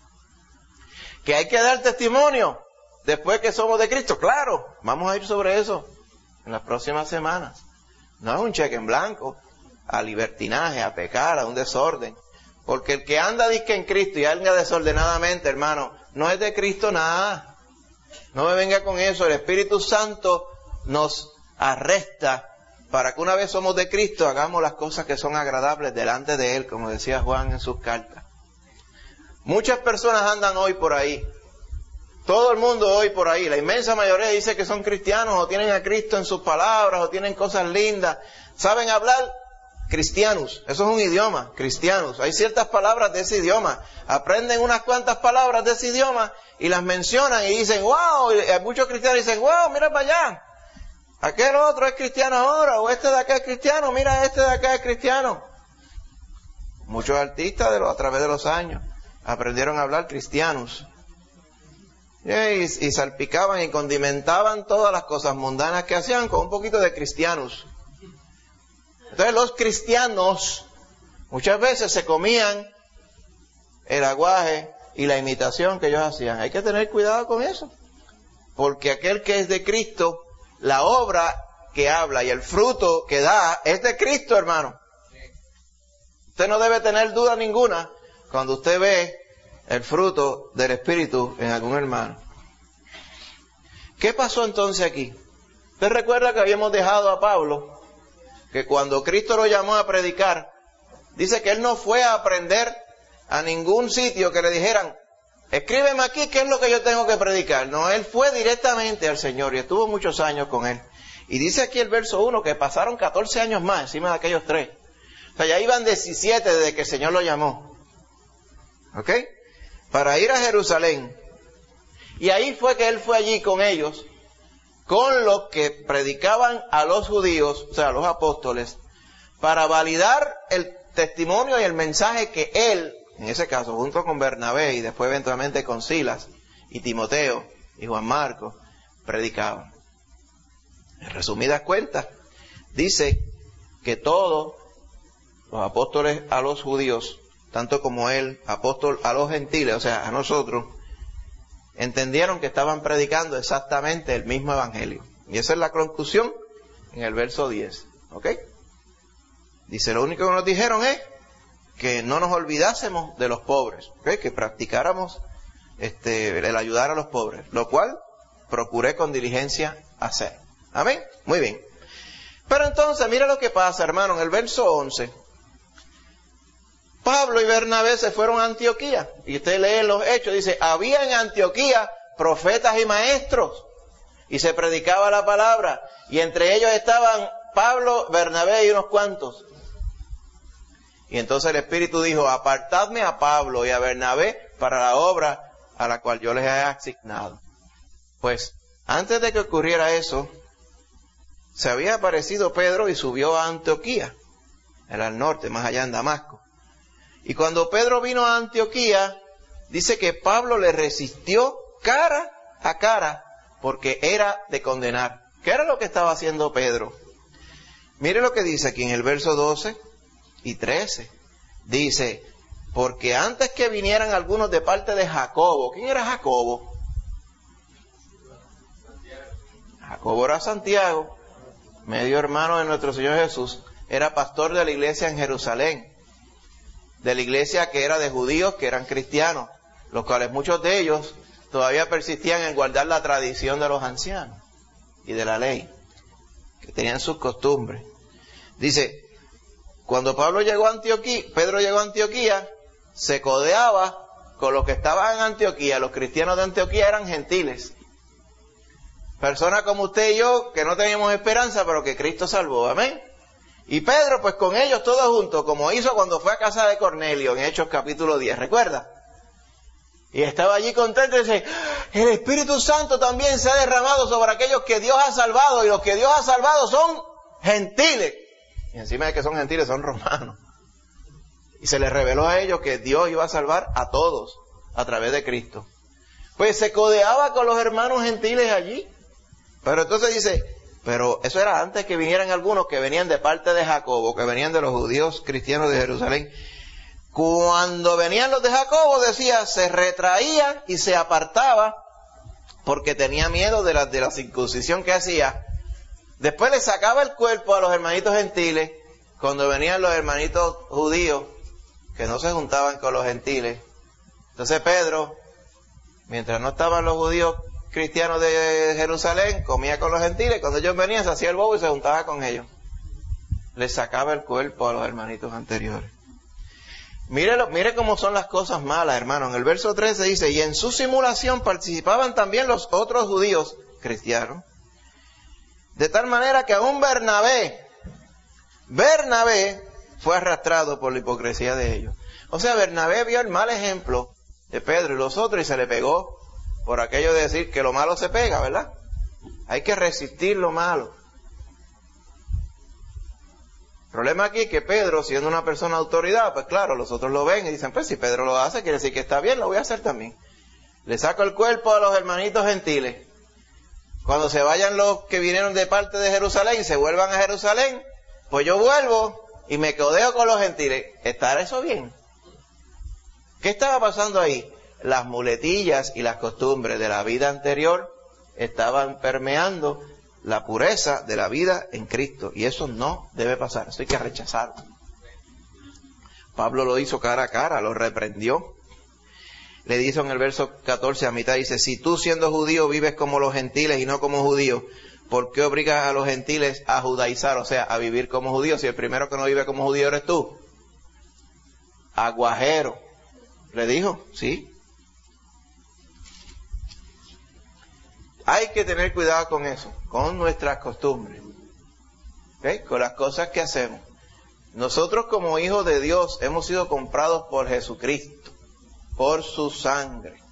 Speaker 4: Que hay que dar testimonio después que somos de Cristo, claro, vamos a ir sobre eso en las próximas semanas. No es un cheque en blanco a libertinaje, a pecar, a un desorden. Porque el que anda disque en Cristo y anda desordenadamente, hermano, no es de Cristo nada. No me venga con eso. El Espíritu Santo nos arresta para que una vez somos de Cristo hagamos las cosas que son agradables delante de Él, como decía Juan en sus cartas. Muchas personas andan hoy por ahí. Todo el mundo hoy por ahí, la inmensa mayoría dice que son cristianos o tienen a Cristo en sus palabras o tienen cosas lindas. ¿Saben hablar? Cristianos. Eso es un idioma, cristianos. Hay ciertas palabras de ese idioma. Aprenden unas cuantas palabras de ese idioma y las mencionan y dicen, wow, y muchos cristianos dicen, wow, mira para allá. Aquel otro es cristiano ahora, o este de acá es cristiano, mira, este de acá es cristiano. Muchos artistas de lo, a través de los años aprendieron a hablar cristianos. Y, y salpicaban y condimentaban todas las cosas mundanas que hacían con un poquito de cristianos. Entonces los cristianos muchas veces se comían el aguaje y la imitación que ellos hacían. Hay que tener cuidado con eso, porque aquel que es de Cristo, la obra que habla y el fruto que da es de Cristo, hermano. Usted no debe tener duda ninguna cuando usted ve el fruto del Espíritu en algún hermano. ¿Qué pasó entonces aquí? Usted recuerda que habíamos dejado a Pablo, que cuando Cristo lo llamó a predicar, dice que él no fue a aprender a ningún sitio que le dijeran, escríbeme aquí qué es lo que yo tengo que predicar. No, él fue directamente al Señor y estuvo muchos años con Él. Y dice aquí el verso uno que pasaron catorce años más encima de aquellos tres. O sea, ya iban diecisiete desde que el Señor lo llamó. ¿Ok? Para ir a Jerusalén. Y ahí fue que Él fue allí con ellos, con los que predicaban a los judíos, o sea, a los apóstoles, para validar el testimonio y el mensaje que Él, en ese caso, junto con Bernabé y después eventualmente con Silas y Timoteo y Juan Marcos, predicaban. En resumidas cuentas, dice que todos los apóstoles a los judíos, tanto como él, apóstol a los gentiles, o sea, a nosotros, entendieron que estaban predicando exactamente el mismo evangelio. Y esa es la conclusión en el verso diez. ¿Ok? Dice, lo único que nos dijeron es que no nos olvidásemos de los pobres, ¿okay? Que practicáramos este, el ayudar a los pobres, lo cual procuré con diligencia hacer. Amén. Muy bien. Pero entonces, mira lo que pasa, hermano, en el verso once. Pablo y Bernabé se fueron a Antioquía. Y usted lee los hechos, dice, había en Antioquía profetas y maestros. y se predicaba la palabra, y entre ellos estaban Pablo, Bernabé y unos cuantos. Y entonces el Espíritu dijo, apartadme a Pablo y a Bernabé para la obra a la cual yo les he asignado. Pues, antes de que ocurriera eso, se había aparecido Pedro y subió a Antioquía, era al norte, más allá en Damasco. Y cuando Pedro vino a Antioquía, dice que Pablo le resistió cara a cara, porque era de condenar. ¿Qué era lo que estaba haciendo Pedro? Mire lo que dice aquí en el verso doce y trece. Dice, porque antes que vinieran algunos de parte de Jacobo. ¿Quién era Jacobo? Jacobo era Santiago, medio hermano de nuestro Señor Jesús. Era pastor de la iglesia en Jerusalén. De la iglesia que era de judíos, que eran cristianos. Los cuales muchos de ellos todavía persistían en guardar la tradición de los ancianos y de la ley, que tenían sus costumbres. Dice, cuando Pablo llegó a Antioquía, Pedro llegó a Antioquía, se codeaba con los que estaban en Antioquía. Los cristianos de Antioquía eran gentiles. Personas como usted y yo, que no teníamos esperanza, pero que Cristo salvó. Amén. Y Pedro, pues con ellos todos juntos, como hizo cuando fue a casa de Cornelio, en Hechos capítulo diez, ¿recuerda? Y estaba allí contento y dice, el Espíritu Santo también se ha derramado sobre aquellos que Dios ha salvado, y los que Dios ha salvado son gentiles. Y encima de que son gentiles, son romanos. Y se les reveló a ellos que Dios iba a salvar a todos a través de Cristo. Pues se codeaba con los hermanos gentiles allí. Pero entonces dice, pero eso era antes que vinieran algunos que venían de parte de Jacobo, que venían de los judíos cristianos de Jerusalén. Cuando venían los de Jacobo, decía, se retraía y se apartaba porque tenía miedo de la, de la circuncisión que hacía. Después le sacaba el cuerpo a los hermanitos gentiles, cuando venían los hermanitos judíos, que no se juntaban con los gentiles. Entonces Pedro, mientras no estaban los judíos cristianos de Jerusalén, comía con los gentiles. Cuando ellos venían, se hacía el bobo y se juntaba con ellos. Les sacaba el cuerpo a los hermanitos anteriores. Mire, mire cómo son las cosas malas, hermano. En el verso trece dice, y en su simulación participaban también los otros judíos cristianos, de tal manera que aún Bernabé, Bernabé fue arrastrado por la hipocresía de ellos. O sea, Bernabé vio el mal ejemplo de Pedro y los otros y se le pegó por aquello de decir que lo malo se pega, ¿verdad? Hay que resistir lo malo. El problema aquí es que Pedro, siendo una persona de autoridad, pues claro, los otros lo ven y dicen, pues si Pedro lo hace, quiere decir que está bien, lo voy a hacer también. Le saco el cuerpo a los hermanitos gentiles. Cuando se vayan los que vinieron de parte de Jerusalén y se vuelvan a Jerusalén, pues yo vuelvo y me codeo con los gentiles. ¿Estará eso bien? ¿Qué estaba pasando ahí? Las muletillas y las costumbres de la vida anterior estaban permeando la pureza de la vida en Cristo, y eso no debe pasar, eso hay que rechazarlo. Pablo lo hizo cara a cara, lo reprendió. Le dice en el verso catorce a mitad, dice, si tú siendo judío vives como los gentiles y no como judíos, ¿por qué obligas a los gentiles a judaizar, o sea, a vivir como judíos? Si el primero que no vive como judío eres tú. Aguajero. Le dijo, sí. Hay que tener cuidado con eso, con nuestras costumbres, ¿okay? Con las cosas que hacemos. Nosotros como hijos de Dios hemos sido comprados por Jesucristo, por su sangre,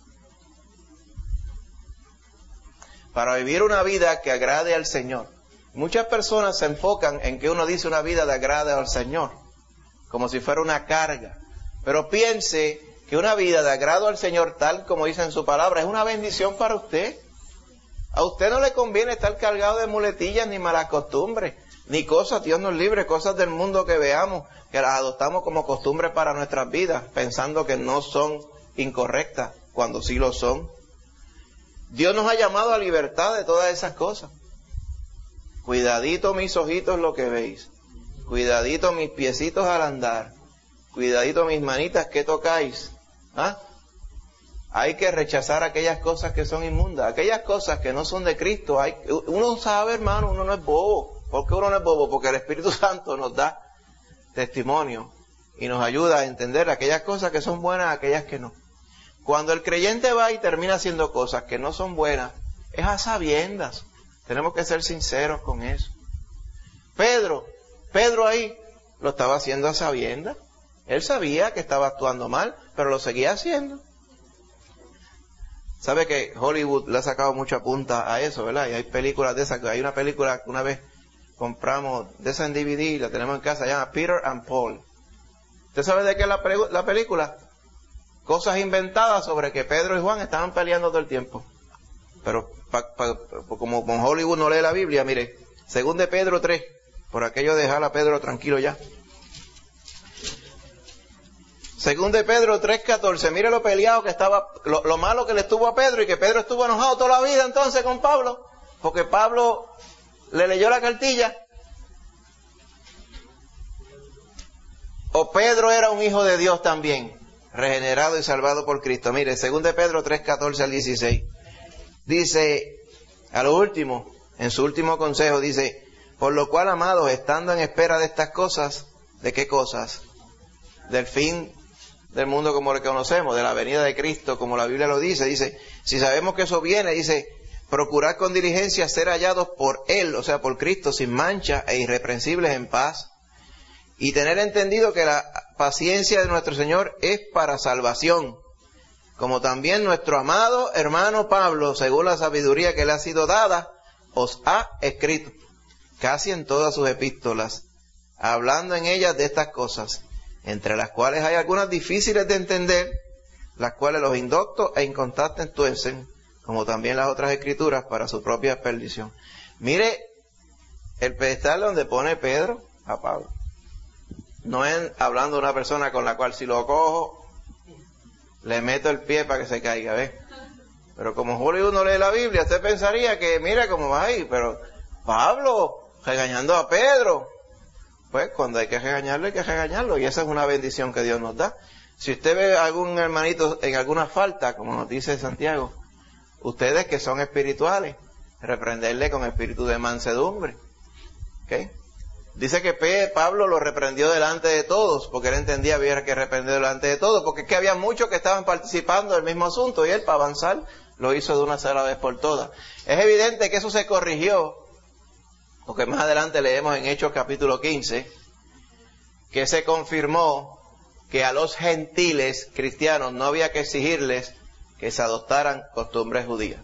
Speaker 4: para vivir una vida que agrade al Señor. Muchas personas se enfocan en que uno dice una vida de agrado al Señor, como si fuera una carga. Pero piense que una vida de agrado al Señor, tal como dice en su palabra, es una bendición para usted. A usted no le conviene estar cargado de muletillas ni malas costumbres, ni cosas, Dios nos libre, cosas del mundo que veamos, que las adoptamos como costumbres para nuestras vidas, pensando que no son incorrectas, cuando sí lo son. Dios nos ha llamado a libertad de todas esas cosas. Cuidadito mis ojitos lo que veis, cuidadito mis piecitos al andar, cuidadito mis manitas que tocáis. ¿Ah? Hay que rechazar aquellas cosas que son inmundas, aquellas cosas que no son de Cristo. Hay, uno sabe, hermano, uno no es bobo. ¿Por qué uno no es bobo? Porque el Espíritu Santo nos da testimonio y nos ayuda a entender aquellas cosas que son buenas, aquellas que no. Cuando el creyente va y termina haciendo cosas que no son buenas, es a sabiendas. Tenemos que ser sinceros con eso. Pedro, Pedro ahí lo estaba haciendo a sabiendas. Él sabía que estaba actuando mal, pero lo seguía haciendo. Sabe que Hollywood le ha sacado mucha punta a eso, ¿verdad? Y hay películas de esas, hay una película que una vez compramos de esa en D V D, la tenemos en casa, se llama Peter and Paul. ¿Usted sabe de qué es la, la película? Cosas inventadas sobre que Pedro y Juan estaban peleando todo el tiempo. Pero pa, pa, como con Hollywood no lee la Biblia, mire, según de Pedro tres, por aquello de dejar a Pedro tranquilo ya. Según de Pedro tres catorce, mire lo peleado que estaba, lo, lo malo que le estuvo a Pedro, y que Pedro estuvo enojado toda la vida entonces con Pablo, porque Pablo le leyó la cartilla. O Pedro era un hijo de Dios también, regenerado y salvado por Cristo. Mire, según de Pedro tres catorce al dieciséis, dice, a lo último, en su último consejo, dice, por lo cual, amados, estando en espera de estas cosas, ¿de qué cosas? Del fin del mundo como lo conocemos, de la venida de Cristo, como la Biblia lo dice. Dice, si sabemos que eso viene, dice, procurad con diligencia ser hallados por Él, o sea, por Cristo, sin mancha e irreprensibles en paz, y tener entendido que la paciencia de nuestro Señor es para salvación, como también nuestro amado hermano Pablo, según la sabiduría que le ha sido dada, os ha escrito, casi en todas sus epístolas, hablando en ellas de estas cosas, entre las cuales hay algunas difíciles de entender, las cuales los indoctos e inconstantes tuercen, como también las otras escrituras, para su propia perdición. Mire el pedestal donde pone Pedro a Pablo. No es hablando de una persona con la cual si lo cojo, le meto el pie para que se caiga, ¿ves? Pero como Hollywood no lee la Biblia, usted pensaría que, mira cómo va ahí, pero Pablo regañando a Pedro. Pues cuando hay que regañarlo, hay que regañarlo, y esa es una bendición que Dios nos da. Si usted ve a algún hermanito en alguna falta, como nos dice Santiago, ustedes que son espirituales, reprenderle con espíritu de mansedumbre. ¿Okay? Dice que Pablo lo reprendió delante de todos, porque él entendía había que reprender delante de todos, porque es que había muchos que estaban participando del mismo asunto, y él, para avanzar, lo hizo de una sola vez por todas. Es evidente que eso se corrigió, porque más adelante leemos en Hechos capítulo quince, que se confirmó que a los gentiles cristianos no había que exigirles que se adoptaran costumbres judías.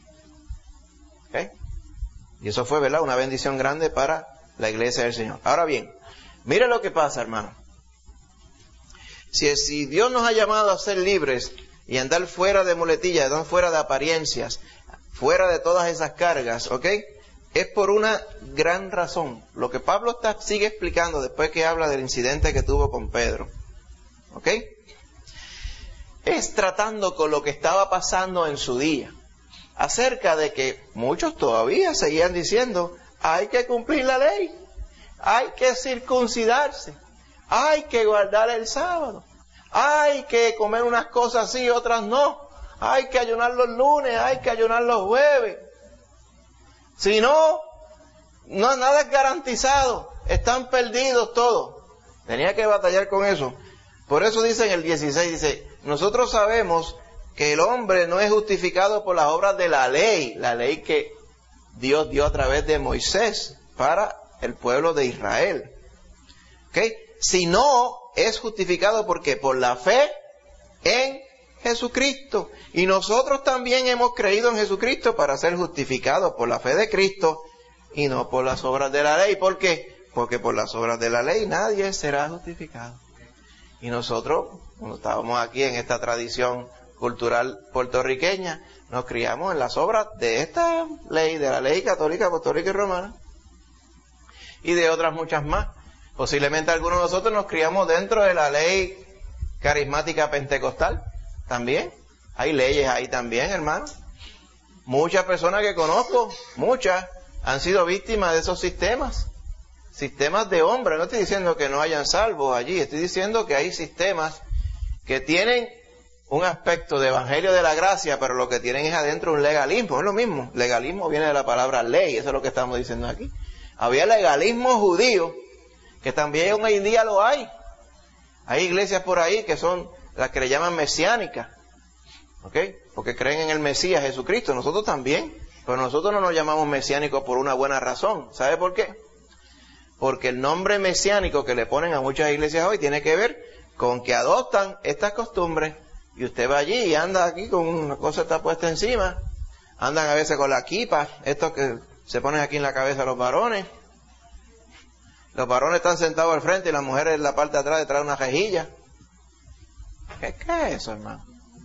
Speaker 4: ¿Okay? Y eso fue, ¿verdad?, una bendición grande para la iglesia del Señor. Ahora bien, mire lo que pasa, hermano. Si, si Dios nos ha llamado a ser libres y andar fuera de muletillas, andar fuera de apariencias, fuera de todas esas cargas, ¿ok?, es por una gran razón. Lo que Pablo está, sigue explicando después que habla del incidente que tuvo con Pedro, ¿ok?, es tratando con lo que estaba pasando en su día, acerca de que muchos todavía seguían diciendo, hay que cumplir la ley, hay que circuncidarse, hay que guardar el sábado, hay que comer unas cosas sí, otras no, hay que ayunar los lunes, hay que ayunar los jueves. Si no, no, nada es garantizado, están perdidos todos. Tenía que batallar con eso. Por eso dice en el dieciséis, dice, nosotros sabemos que el hombre no es justificado por las obras de la ley, la ley que Dios dio a través de Moisés para el pueblo de Israel. ¿Okay? Sino es justificado porque por la fe en Jesucristo. Y nosotros también hemos creído en Jesucristo para ser justificados por la fe de Cristo y no por las obras de la ley. ¿Por qué? Porque por las obras de la ley nadie será justificado. Y nosotros, cuando estábamos aquí en esta tradición cultural puertorriqueña, nos criamos en las obras de esta ley, de la ley católica, apostólica y romana, y de otras muchas más. Posiblemente algunos de nosotros nos criamos dentro de la ley carismática pentecostal, también. Hay leyes ahí también, hermano. Muchas personas que conozco, muchas, han sido víctimas de esos sistemas. Sistemas de hombres. No estoy diciendo que no hayan salvos allí, estoy diciendo que hay sistemas que tienen un aspecto de evangelio de la gracia, pero lo que tienen es adentro un legalismo. Es lo mismo. Legalismo viene de la palabra ley, eso es lo que estamos diciendo aquí. Había legalismo judío, que también hoy en día lo hay. Hay iglesias por ahí que son las que le llaman mesiánicas, ¿ok? Porque creen en el Mesías Jesucristo. Nosotros también Pero nosotros no nos llamamos mesiánicos por una buena razón. ¿Sabe por qué? Porque el nombre mesiánico que le ponen a muchas iglesias hoy tiene que ver con que adoptan estas costumbres. Y usted va allí y anda aquí con una cosa que está puesta encima. Andan a veces con la kipa, estos que se ponen aquí en la cabeza los varones. Los varones están sentados al frente y las mujeres en la parte de atrás detrás de una rejilla. ¿Qué, qué es eso, hermano?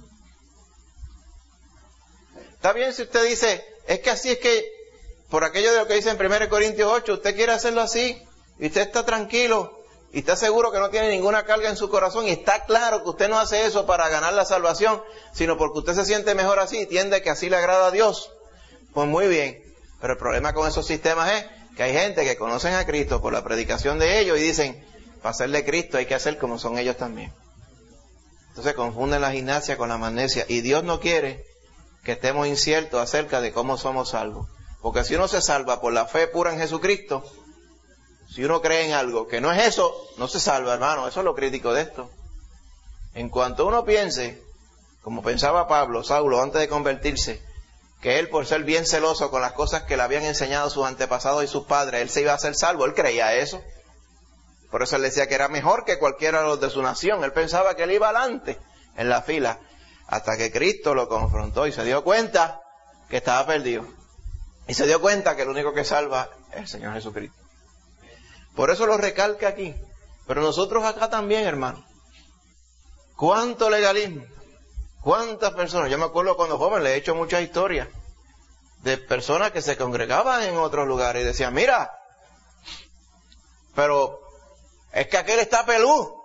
Speaker 4: Está bien si usted dice, es que así es que, por aquello de lo que dice en primera Corintios ocho, usted quiere hacerlo así, y usted está tranquilo, y está seguro que no tiene ninguna carga en su corazón, y está claro que usted no hace eso para ganar la salvación, sino porque usted se siente mejor así, y entiende que así le agrada a Dios. Pues muy bien, pero el problema con esos sistemas es que hay gente que conocen a Cristo por la predicación de ellos, y dicen, para serle Cristo hay que hacer como son ellos también. Entonces confunden la gimnasia con la magnesia, y Dios no quiere que estemos inciertos acerca de cómo somos salvos. Porque si uno se salva por la fe pura en Jesucristo, si uno cree en algo que no es eso, no se salva, hermano. Eso es lo crítico de esto. En cuanto uno piense, como pensaba Pablo, Saulo, antes de convertirse, que él, por ser bien celoso con las cosas que le habían enseñado sus antepasados y sus padres, él se iba a hacer salvo, él creía eso. Por eso él decía que era mejor que cualquiera de los de su nación. Él pensaba que él iba adelante en la fila, hasta que Cristo lo confrontó y se dio cuenta que estaba perdido. Y se dio cuenta que el único que salva es el Señor Jesucristo. Por eso lo recalca aquí. Pero nosotros acá también, hermano. ¿Cuánto legalismo? ¿Cuántas personas? Yo me acuerdo cuando joven, le he hecho muchas historias de personas que se congregaban en otros lugares y decían, mira, pero es que aquel está pelú.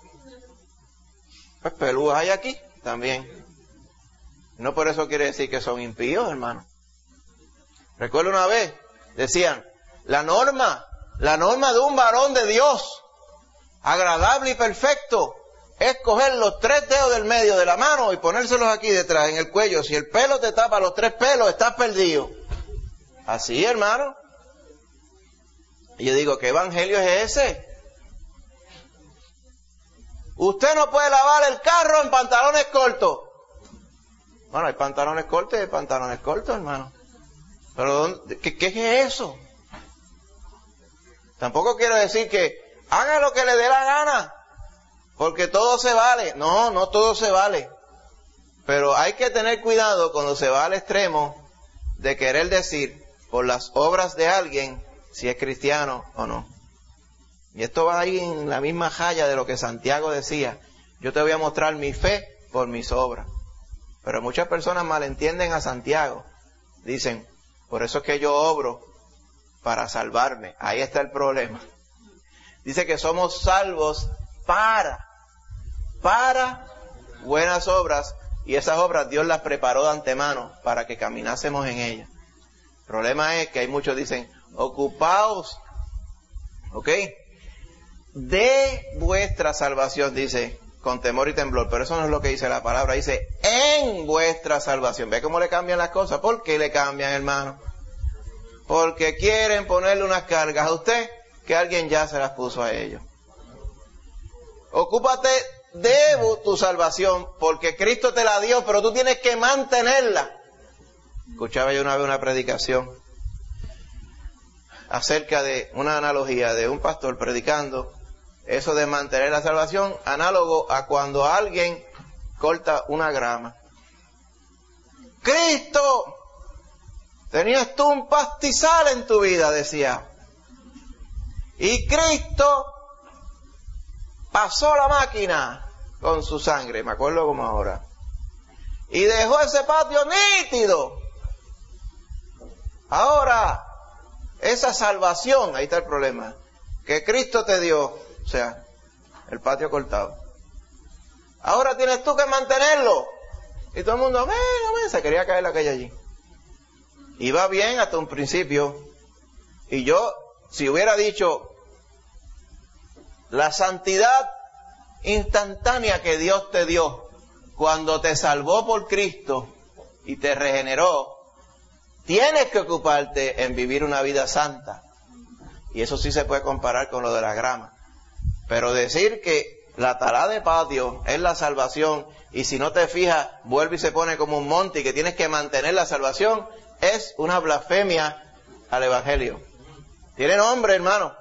Speaker 4: Pues pelú hay aquí también. No por eso quiere decir que son impíos, hermano. Recuerdo una vez, decían, la norma, la norma de un varón de Dios, agradable y perfecto, es coger los tres dedos del medio de la mano y ponérselos aquí detrás, en el cuello. Si el pelo te tapa los tres pelos, estás perdido. Así, hermano. Y yo digo, ¿qué evangelio es ese? Usted no puede lavar el carro en pantalones cortos. Bueno, hay pantalones cortos y hay pantalones cortos, hermano. Pero, ¿qué, qué es eso? Tampoco quiero decir que haga lo que le dé la gana, porque todo se vale. No, no todo se vale. Pero hay que tener cuidado cuando se va al extremo de querer decir por las obras de alguien si es cristiano o no. Y esto va ahí en la misma jaya de lo que Santiago decía. Yo te voy a mostrar mi fe por mis obras. Pero muchas personas malentienden a Santiago. Dicen, por eso es que yo obro para salvarme. Ahí está el problema. Dice que somos salvos para, para buenas obras. Y esas obras Dios las preparó de antemano para que caminásemos en ellas. El problema es que hay muchos dicen, ocupaos, ¿ok? De vuestra salvación, dice, con temor y temblor. Pero eso no es lo que dice la palabra. Dice, en vuestra salvación. ¿Ve cómo le cambian las cosas? ¿Por qué le cambian, hermano? Porque quieren ponerle unas cargas a usted que alguien ya se las puso a ellos. Ocúpate de tu salvación, porque Cristo te la dio, pero tú tienes que mantenerla. Escuchaba yo una vez una predicación acerca de una analogía de un pastor predicando eso de mantener la salvación, análogo a cuando alguien corta una grama. Cristo, tenías tú un pastizal en tu vida, decía. Y Cristo pasó la máquina con su sangre, me acuerdo como ahora. Y dejó ese patio nítido. Ahora, esa salvación, ahí está el problema, que Cristo te dio, o sea, el patio cortado. Ahora tienes tú que mantenerlo. Y todo el mundo, venga, venga, se quería caer la calle allí. Iba bien hasta un principio. Y yo, si hubiera dicho, la santidad instantánea que Dios te dio cuando te salvó por Cristo y te regeneró, tienes que ocuparte en vivir una vida santa. Y eso sí se puede comparar con lo de la grama. Pero decir que la talá de patio es la salvación, y si no te fijas, vuelve y se pone como un monte y que tienes que mantener la salvación, es una blasfemia al Evangelio. Tiene nombre, hermano.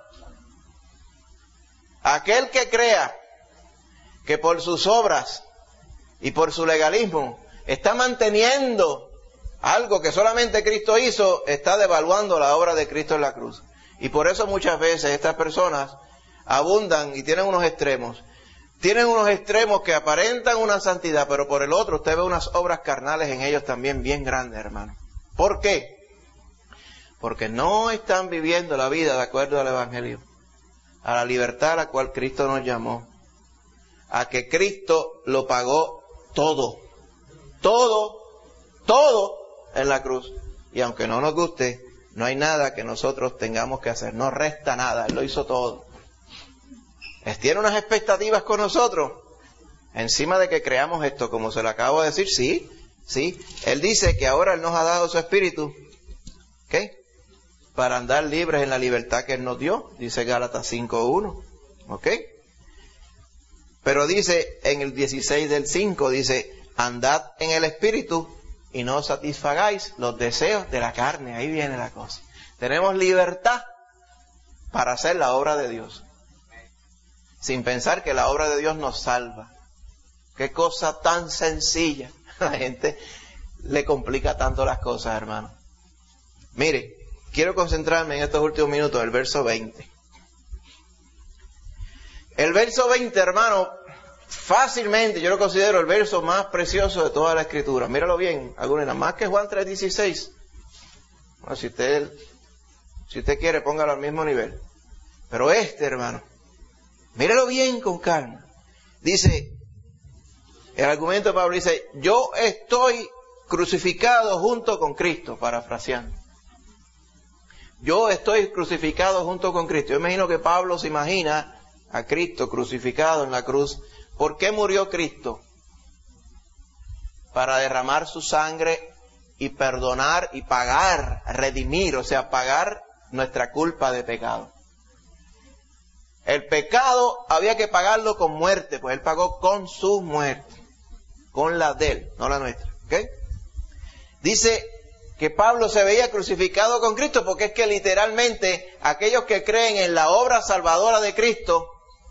Speaker 4: Aquel que crea que por sus obras y por su legalismo está manteniendo algo que solamente Cristo hizo, está devaluando la obra de Cristo en la cruz. Y por eso muchas veces estas personas abundan y tienen unos extremos. Tienen unos extremos que aparentan una santidad, pero por el otro usted ve unas obras carnales en ellos también bien grandes, hermano. ¿Por qué? Porque no están viviendo la vida de acuerdo al Evangelio, a la libertad a la cual Cristo nos llamó, a que Cristo lo pagó todo, todo, todo en la cruz. Y aunque no nos guste, no hay nada que nosotros tengamos que hacer, no resta nada, Él lo hizo todo. Él tiene unas expectativas con nosotros, encima de que creamos esto, como se lo acabo de decir, sí, sí. Él dice que ahora Él nos ha dado su Espíritu, ¿ok?, para andar libres en la libertad que Él nos dio, dice Gálatas cinco uno, ¿ok? Pero dice en el dieciséis del cinco, dice, andad en el Espíritu y no satisfagáis los deseos de la carne. Ahí viene la cosa. Tenemos libertad para hacer la obra de Dios, sin pensar que la obra de Dios nos salva. Qué cosa tan sencilla. La gente le complica tanto las cosas, hermano. Mire, quiero concentrarme en estos últimos minutos en el verso veinte. El verso veinte, hermano, fácilmente yo lo considero el verso más precioso de toda la Escritura. Míralo bien, alguna más que Juan tres dieciséis. Bueno, si usted, si usted quiere, póngalo al mismo nivel. Pero este, hermano, míralo bien con calma. Dice, el argumento de Pablo dice, yo estoy crucificado junto con Cristo, parafraseando. Yo estoy crucificado junto con Cristo. Yo imagino que Pablo se imagina a Cristo crucificado en la cruz. ¿Por qué murió Cristo? Para derramar su sangre y perdonar y pagar, redimir, o sea, pagar nuestra culpa de pecado. El pecado había que pagarlo con muerte, pues Él pagó con su muerte, con la de Él, no la nuestra. ¿Okay? Dice que Pablo se veía crucificado con Cristo porque es que literalmente aquellos que creen en la obra salvadora de Cristo,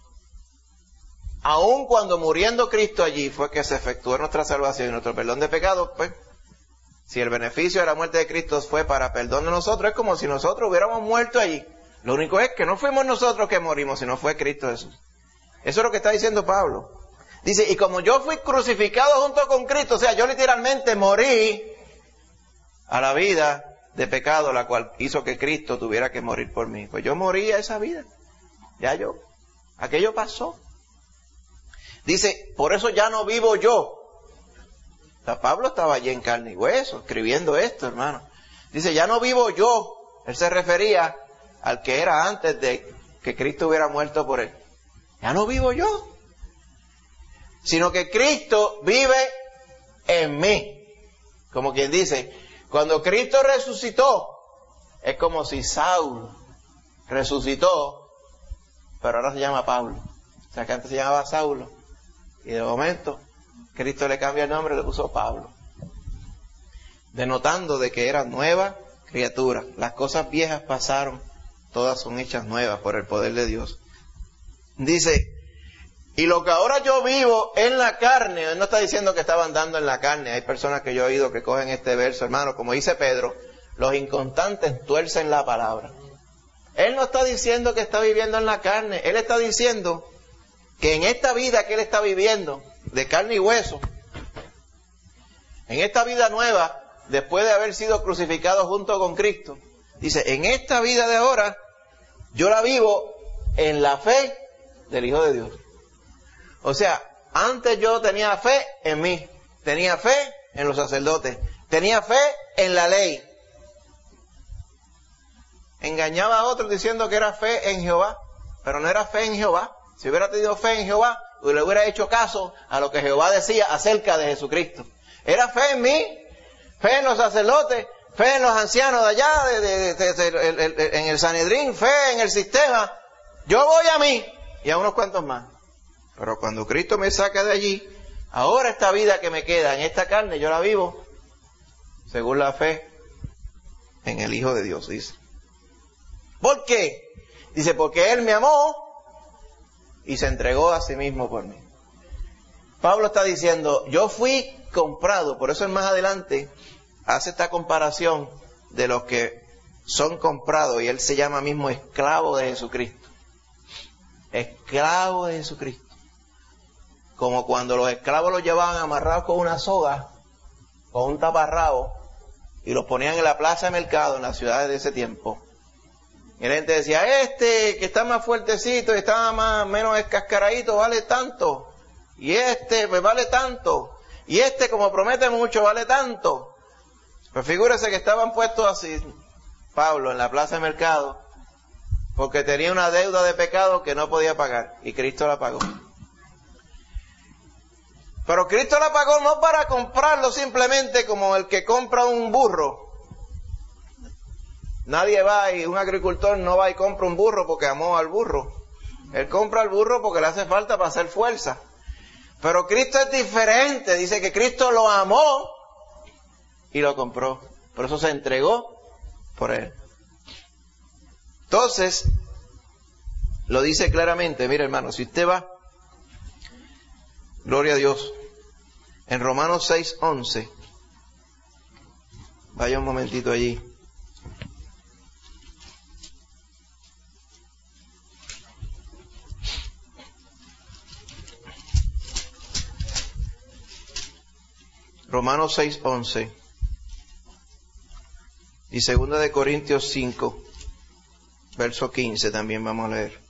Speaker 4: aun cuando muriendo Cristo allí fue que se efectuó nuestra salvación y nuestro perdón de pecados, pues si el beneficio de la muerte de Cristo fue para perdón de nosotros, es como si nosotros hubiéramos muerto allí. Lo único es que no fuimos nosotros que morimos, sino fue Cristo Jesús. Eso es lo que está diciendo Pablo. Dice, y como yo fui crucificado junto con Cristo, o sea, yo literalmente morí a la vida de pecado, la cual hizo que Cristo tuviera que morir por mí. Pues yo morí a esa vida. Ya yo. Aquello pasó. Dice, por eso ya no vivo yo. O sea, Pablo estaba allí en carne y hueso, escribiendo esto, hermano. Dice, ya no vivo yo. Él se refería al que era antes de que Cristo hubiera muerto por él. Ya no vivo yo. Sino que Cristo vive en mí. Como quien dice, cuando Cristo resucitó, es como si Saúl resucitó, pero ahora se llama Pablo. O sea, que antes se llamaba Saulo. Y de momento, Cristo le cambia el nombre y le puso Pablo. Denotando de que era nueva criatura. Las cosas viejas pasaron, todas son hechas nuevas por el poder de Dios. Dice, y lo que ahora yo vivo en la carne, él no está diciendo que estaba andando en la carne. Hay personas que yo he oído que cogen este verso, hermano, como dice Pedro, los inconstantes tuercen la palabra. Él no está diciendo que está viviendo en la carne, él está diciendo que en esta vida que él está viviendo, de carne y hueso, en esta vida nueva, después de haber sido crucificado junto con Cristo, dice, en esta vida de ahora, yo la vivo en la fe del Hijo de Dios. O sea, antes yo tenía fe en mí, tenía fe en los sacerdotes, tenía fe en la ley. Engañaba a otros diciendo que era fe en Jehová, pero no era fe en Jehová. Si hubiera tenido fe en Jehová, le hubiera hecho caso a lo que Jehová decía acerca de Jesucristo. Era fe en mí, fe en los sacerdotes, fe en los ancianos de allá, de, de, de, de, de, de, de, en el Sanedrín, fe en el sistema. Yo voy a mí y a unos cuantos más. Pero cuando Cristo me saca de allí, ahora esta vida que me queda en esta carne, yo la vivo según la fe en el Hijo de Dios, dice. ¿Por qué? Dice, porque Él me amó y se entregó a sí mismo por mí. Pablo está diciendo, yo fui comprado, por eso él más adelante hace esta comparación de los que son comprados, y él se llama mismo esclavo de Jesucristo. Esclavo de Jesucristo. Como cuando los esclavos los llevaban amarrados con una soga, con un taparrabo, y los ponían en la plaza de mercado en las ciudades de ese tiempo. Y la gente decía, este que está más fuertecito y está más menos escascaradito vale tanto. Y este pues vale tanto. Y este como promete mucho vale tanto. Pues figúrese que estaban puestos así, Pablo, en la plaza de mercado, porque tenía una deuda de pecado que no podía pagar. Y Cristo la pagó. Pero Cristo la pagó no para comprarlo simplemente como el que compra un burro. Nadie va y un agricultor no va y compra un burro porque amó al burro. Él compra al burro porque le hace falta para hacer fuerza. Pero Cristo es diferente. Dice que Cristo lo amó y lo compró. Por eso se entregó por él. Entonces, lo dice claramente. Mira, hermano, si usted va, gloria a Dios, en Romanos seis once, vaya un momentito allí. Romanos seis once y segunda de Corintios cinco, verso quince también vamos a leer.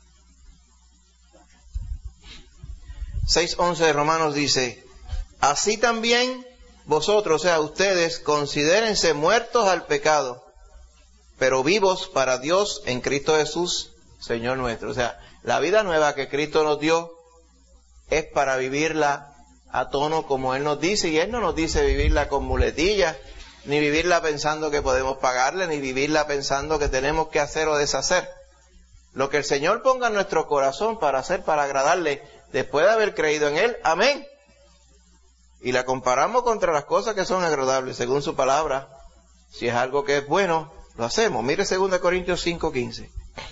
Speaker 4: seis once de Romanos dice, así también vosotros, o sea, ustedes, considérense muertos al pecado, pero vivos para Dios en Cristo Jesús, Señor nuestro. O sea, la vida nueva que Cristo nos dio es para vivirla a tono como Él nos dice, y Él no nos dice vivirla con muletillas, ni vivirla pensando que podemos pagarle, ni vivirla pensando que tenemos que hacer o deshacer. Lo que el Señor ponga en nuestro corazón para hacer, para agradarle, después de haber creído en Él, amén. Y la comparamos contra las cosas que son agradables, según su palabra. Si es algo que es bueno, lo hacemos. Mire segunda Corintios cinco quince.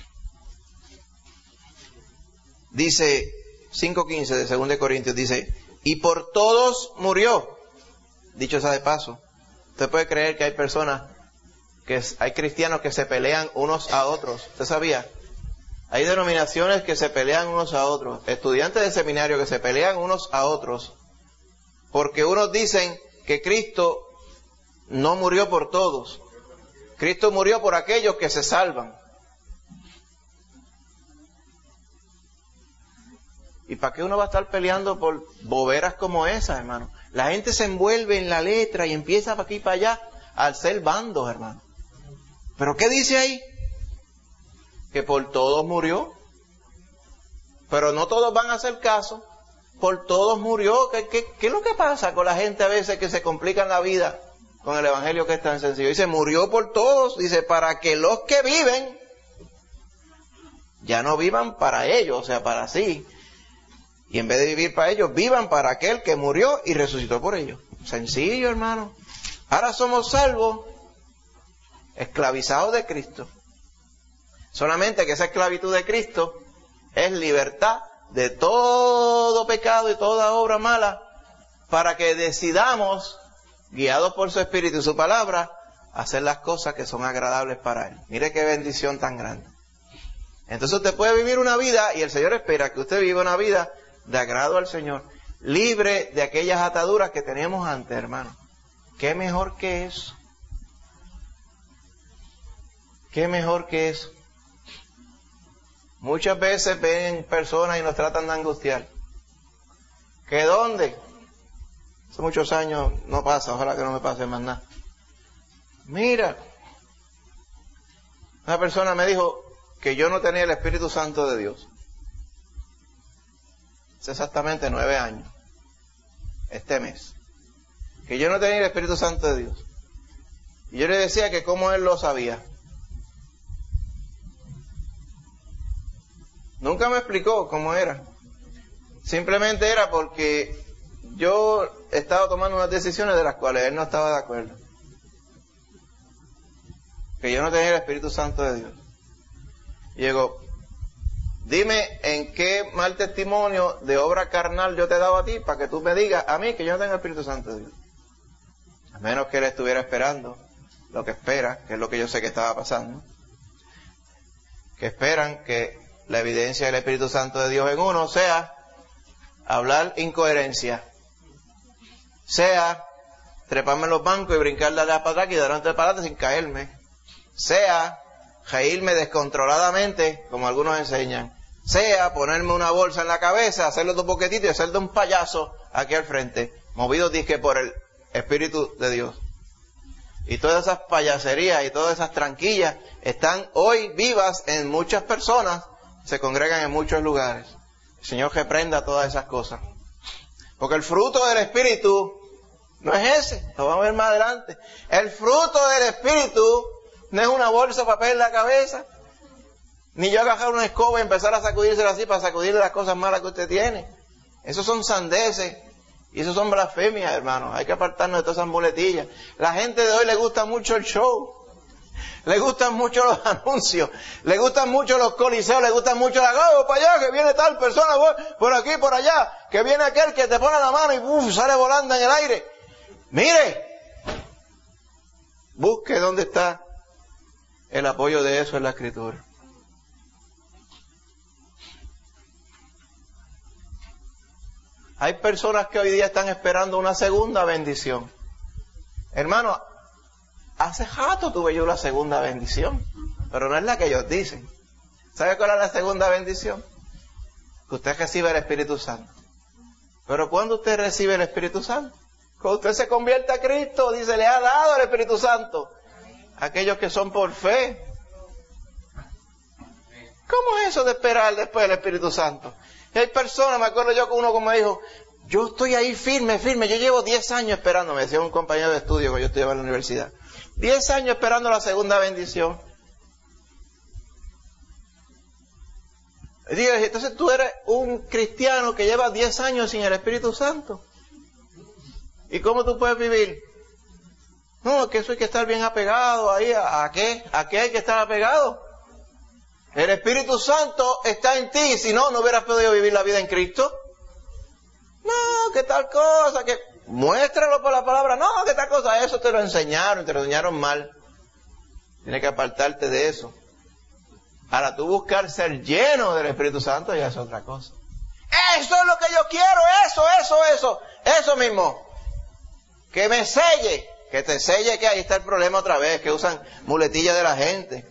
Speaker 4: Dice, cinco quince de segunda Corintios, dice, y por todos murió. Dicho sea de paso, usted puede creer que hay personas, que hay cristianos que se pelean unos a otros. ¿Usted sabía? Hay denominaciones que se pelean unos a otros, estudiantes de seminario que se pelean unos a otros, porque unos dicen que Cristo no murió por todos. Cristo murió por aquellos que se salvan. ¿Y para qué uno va a estar peleando por boberas como esas, hermano? La gente se envuelve en la letra y empieza para aquí y para allá al ser bandos, hermano. ¿Pero qué dice ahí? Que por todos murió. Pero no todos van a hacer caso. Por todos murió. ¿Qué, qué, qué es lo que pasa con la gente a veces que se complican la vida con el evangelio que es tan sencillo? Dice, murió por todos. Dice, para que los que viven ya no vivan para ellos, o sea, para sí. Y en vez de vivir para ellos, vivan para aquel que murió y resucitó por ellos. Sencillo, hermano. Ahora somos salvos, esclavizados de Cristo. Solamente que esa esclavitud de Cristo es libertad de todo pecado y toda obra mala, para que decidamos, guiados por su Espíritu y su palabra, hacer las cosas que son agradables para Él. Mire qué bendición tan grande. Entonces usted puede vivir una vida, y el Señor espera que usted viva una vida de agrado al Señor, libre de aquellas ataduras que teníamos antes, hermano. ¿Qué mejor que eso? ¿Qué mejor que eso? Muchas veces ven personas y nos tratan de angustiar. ¿Que dónde? Hace muchos años no pasa, ojalá que no me pase más nada. Mira, una persona me dijo que yo no tenía el Espíritu Santo de Dios. Hace exactamente nueve años, este mes, que yo no tenía el Espíritu Santo de Dios. Y yo le decía que cómo él lo sabía. Nunca me explicó cómo era. Simplemente era porque yo estaba tomando unas decisiones de las cuales él no estaba de acuerdo. que yo no tenía el Espíritu Santo de Dios. Y digo, dime en qué mal testimonio de obra carnal yo te he dado a ti para que tú me digas a mí que yo no tengo el Espíritu Santo de Dios. A menos que él estuviera esperando lo que espera, que es lo que yo sé que estaba pasando. Que esperan que la evidencia del Espíritu Santo de Dios en uno sea hablar incoherencia, sea treparme en los bancos y brincar de allá para atrás y dar antes para adelante sin caerme, sea reírme descontroladamente, como algunos enseñan, sea ponerme una bolsa en la cabeza, hacerle dos boquetitos y hacerle un payaso aquí al frente, movido disque por el Espíritu de Dios. Y todas esas payaserías y todas esas tranquillas están hoy vivas en muchas personas, se congregan en muchos lugares. El Señor reprenda todas esas cosas. Porque el fruto del Espíritu no es ese, lo vamos a ver más adelante. El fruto del Espíritu no es una bolsa de papel en la cabeza, ni yo agarrar una escoba y empezar a sacudírsela así para sacudirle las cosas malas que usted tiene. Esos son sandeces y esos son blasfemias, hermanos. Hay que apartarnos de todas esas muletillas. La gente de hoy le gusta mucho el show, le gustan mucho los anuncios, le gustan mucho los coliseos, le gustan mucho la oh, para allá, que viene tal persona, por aquí, por allá, que viene aquel que te pone la mano y uf, sale volando en el aire. Mire, busque dónde está el apoyo de eso en la Escritura. Hay personas que hoy día están esperando una segunda bendición. Hermano, hace rato tuve yo la segunda bendición, pero no es la que ellos dicen. ¿Sabe cuál es la segunda bendición? Que usted recibe el Espíritu Santo. Pero ¿cuándo usted recibe el Espíritu Santo? Cuando usted se convierte a Cristo, dice, le ha dado el Espíritu Santo a aquellos que son por fe. ¿Cómo es eso de esperar después del Espíritu Santo? Y hay personas, me acuerdo yo que uno como me dijo, yo estoy ahí firme, firme, yo llevo diez años esperando, me decía un compañero de estudio que yo estudiaba en la universidad, diez años esperando la segunda bendición. Y digo, entonces tú eres un cristiano que lleva diez años sin el Espíritu Santo. ¿Y cómo tú puedes vivir? No, que eso hay que estar bien apegado ahí, ¿a, a qué? ¿A qué hay que estar apegado? El Espíritu Santo está en ti, si no, no hubieras podido vivir la vida en Cristo. No, que tal cosa, que muéstralo por la palabra, no, que tal cosa, eso te lo enseñaron, te lo enseñaron mal. Tienes que apartarte de eso. Ahora, tú buscar ser lleno del Espíritu Santo ya es otra cosa. Eso es lo que yo quiero, eso, eso, eso, eso mismo. Que me selle, que te selle, que ahí está el problema otra vez, que usan muletillas de la gente.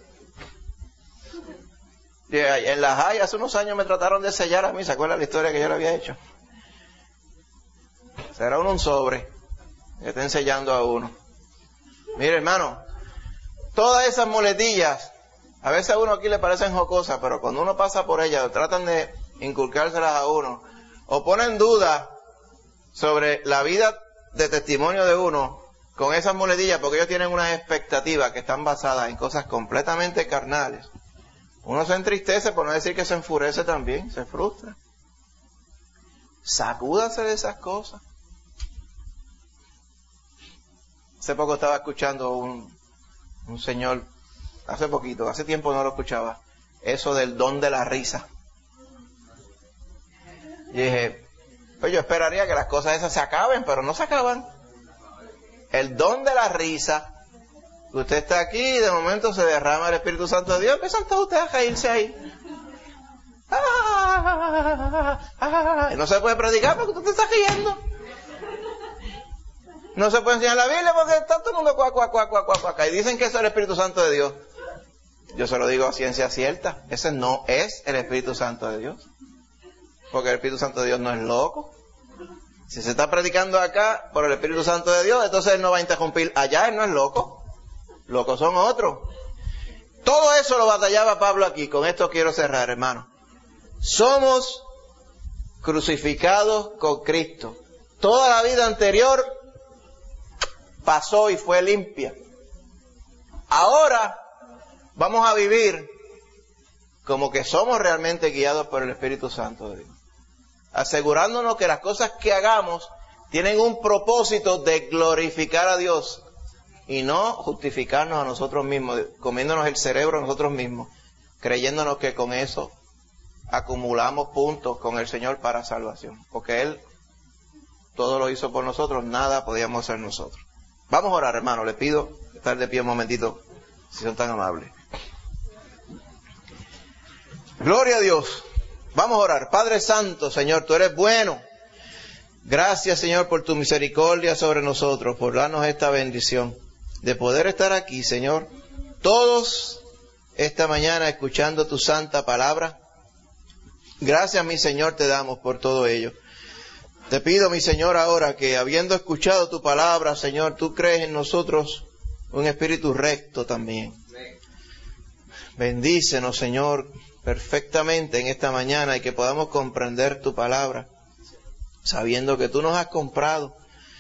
Speaker 4: En la High hace unos años me trataron de sellar a mí, ¿se acuerdan la historia que yo le había hecho? Será uno un sobre que estén sellando a uno. Mire, hermano, todas esas muletillas, a veces a uno aquí le parecen jocosas, pero cuando uno pasa por ellas, tratan de inculcárselas a uno, o ponen duda sobre la vida de testimonio de uno con esas muletillas, porque ellos tienen unas expectativas que están basadas en cosas completamente carnales. Uno se entristece, por no decir que se enfurece también, se frustra. Sacúdase de esas cosas. Hace poco estaba escuchando un, un señor, hace poquito, hace tiempo no lo escuchaba, eso del don de la risa. Y dije, pues yo esperaría que las cosas esas se acaben, pero no se acaban. El don de la risa. Usted está aquí y de momento se derrama el Espíritu Santo de Dios, empiezan todos ustedes a reírse ahí. Ah, ah, ah, y no se puede predicar porque usted está riendo. No se puede enseñar la Biblia porque está todo el mundo cuac, cuac, cuac, cuac, cuac, cuac. Y dicen que eso es el Espíritu Santo de Dios. Yo se lo digo a ciencia cierta. Ese no es el Espíritu Santo de Dios. Porque el Espíritu Santo de Dios no es loco. Si se está predicando acá por el Espíritu Santo de Dios, entonces Él no va a interrumpir allá, Él no es loco. Locos son otros. Todo eso lo batallaba Pablo aquí. Con esto quiero cerrar, hermano. Somos crucificados con Cristo. Toda la vida anterior pasó y fue limpia. Ahora vamos a vivir como que somos realmente guiados por el Espíritu Santo de Dios. Asegurándonos que las cosas que hagamos tienen un propósito de glorificar a Dios y no justificarnos a nosotros mismos, comiéndonos el cerebro a nosotros mismos, creyéndonos que con eso acumulamos puntos con el Señor para salvación, porque Él todo lo hizo por nosotros, nada podíamos hacer nosotros. Vamos a orar, hermano, les pido estar de pie un momentito, si son tan amables. Gloria a Dios. Vamos a orar. Padre Santo, Señor, tú eres bueno. Gracias, Señor, por tu misericordia sobre nosotros, por darnos esta bendición de poder estar aquí, Señor, todos esta mañana escuchando tu santa palabra. Gracias, mi Señor, te damos por todo ello. Te pido, mi Señor, ahora que habiendo escuchado tu palabra, Señor, tú crees en nosotros un espíritu recto también. Bendícenos, Señor, perfectamente en esta mañana y que podamos comprender tu palabra, sabiendo que tú nos has comprado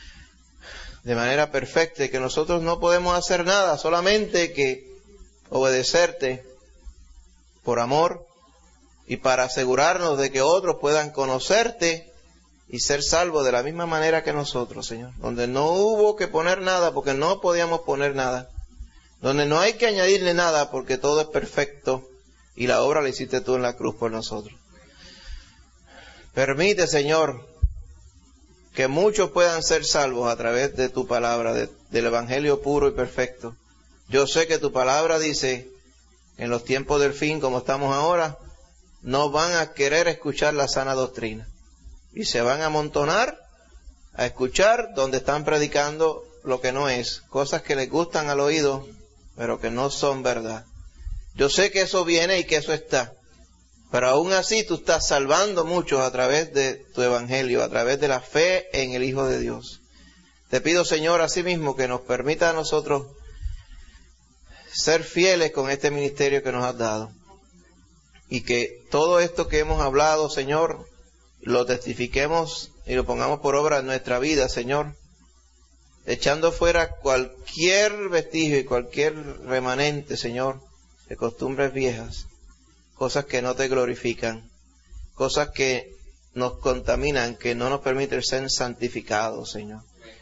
Speaker 4: de manera perfecta y que nosotros no podemos hacer nada, solamente que obedecerte por amor y para asegurarnos de que otros puedan conocerte y ser salvos de la misma manera que nosotros, Señor. Donde no hubo que poner nada porque no podíamos poner nada. Donde no hay que añadirle nada porque todo es perfecto y la obra la hiciste tú en la cruz por nosotros. Permite, Señor, que muchos puedan ser salvos a través de tu palabra, de, del evangelio puro y perfecto. Yo sé que tu palabra dice, en los tiempos del fin, como estamos ahora, no van a querer escuchar la sana doctrina. Y se van a amontonar a escuchar donde están predicando lo que no es, cosas que les gustan al oído, pero que no son verdad. Yo sé que eso viene y que eso está. Pero aún así tú estás salvando muchos a través de tu evangelio, a través de la fe en el Hijo de Dios. Te pido, Señor, asimismo que nos permita a nosotros ser fieles con este ministerio que nos has dado. Y que todo esto que hemos hablado, Señor, lo testifiquemos y lo pongamos por obra en nuestra vida, Señor. Echando fuera cualquier vestigio y cualquier remanente, Señor, de costumbres viejas. Cosas que no te glorifican, cosas que nos contaminan, que no nos permiten ser santificados, Señor.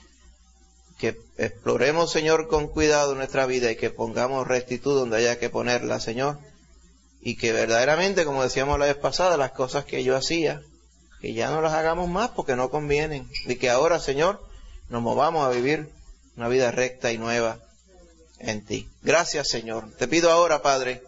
Speaker 4: Que exploremos, Señor, con cuidado nuestra vida y que pongamos rectitud donde haya que ponerla, Señor. Y que verdaderamente, como decíamos la vez pasada, las cosas que yo hacía, que ya no las hagamos más porque no convienen. Y que ahora, Señor, nos movamos a vivir una vida recta y nueva en ti. Gracias, Señor. Te pido ahora, Padre,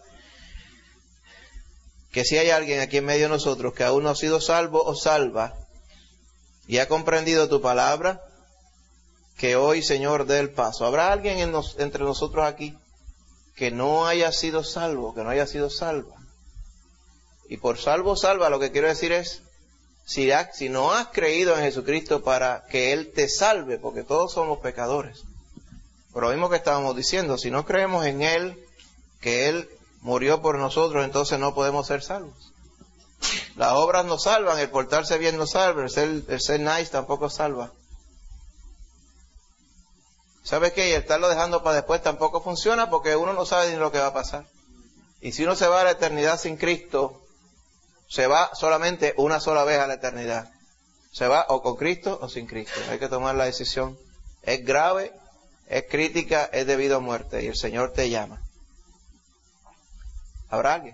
Speaker 4: que si hay alguien aquí en medio de nosotros que aún no ha sido salvo o salva y ha comprendido tu palabra, que hoy, Señor, dé el paso. ¿Habrá alguien en nos, entre nosotros aquí que no haya sido salvo, que no haya sido salva? Y por salvo o salva lo que quiero decir es, si, ha, si no has creído en Jesucristo para que Él te salve, porque todos somos pecadores. Por lo mismo que estábamos diciendo, si no creemos en Él, que Él murió por nosotros, entonces no podemos ser salvos. Las obras nos salvan, el portarse bien nos salva, el ser, el ser nice tampoco salva. ¿Sabes qué? Y el estarlo dejando para después tampoco funciona porque uno no sabe ni lo que va a pasar. Y si uno se va a la eternidad sin Cristo, se va solamente una sola vez a la eternidad. Se va o con Cristo o sin Cristo. Hay que tomar la decisión. Es grave, es crítica, es debido a muerte y el Señor te llama. ¿Habrá alguien?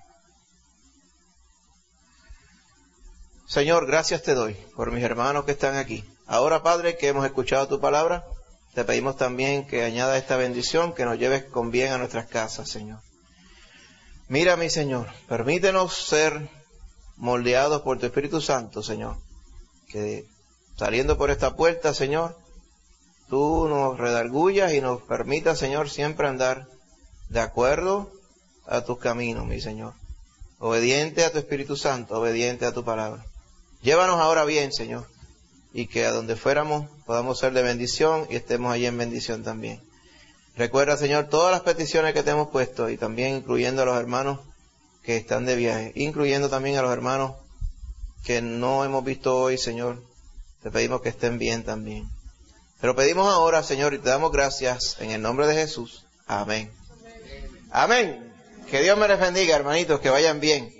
Speaker 4: Señor, gracias te doy por mis hermanos que están aquí. Ahora, Padre, que hemos escuchado tu palabra, te pedimos también que añada esta bendición, que nos lleves con bien a nuestras casas, Señor. Mira, mi Señor, permítenos ser moldeados por tu Espíritu Santo, Señor. Que saliendo por esta puerta, Señor, tú nos redargullas y nos permitas, Señor, siempre andar de acuerdo a tus caminos, mi Señor. Obediente a tu Espíritu Santo, obediente a tu palabra. Llévanos ahora bien, Señor, y que a donde fuéramos podamos ser de bendición y estemos allí en bendición también. Recuerda, Señor, todas las peticiones que te hemos puesto y también incluyendo a los hermanos que están de viaje, incluyendo también a los hermanos que no hemos visto hoy, Señor. Te pedimos que estén bien también. Te lo pedimos ahora, Señor, y te damos gracias en el nombre de Jesús. Amén. Amén. Que Dios me les bendiga, hermanitos, que vayan bien.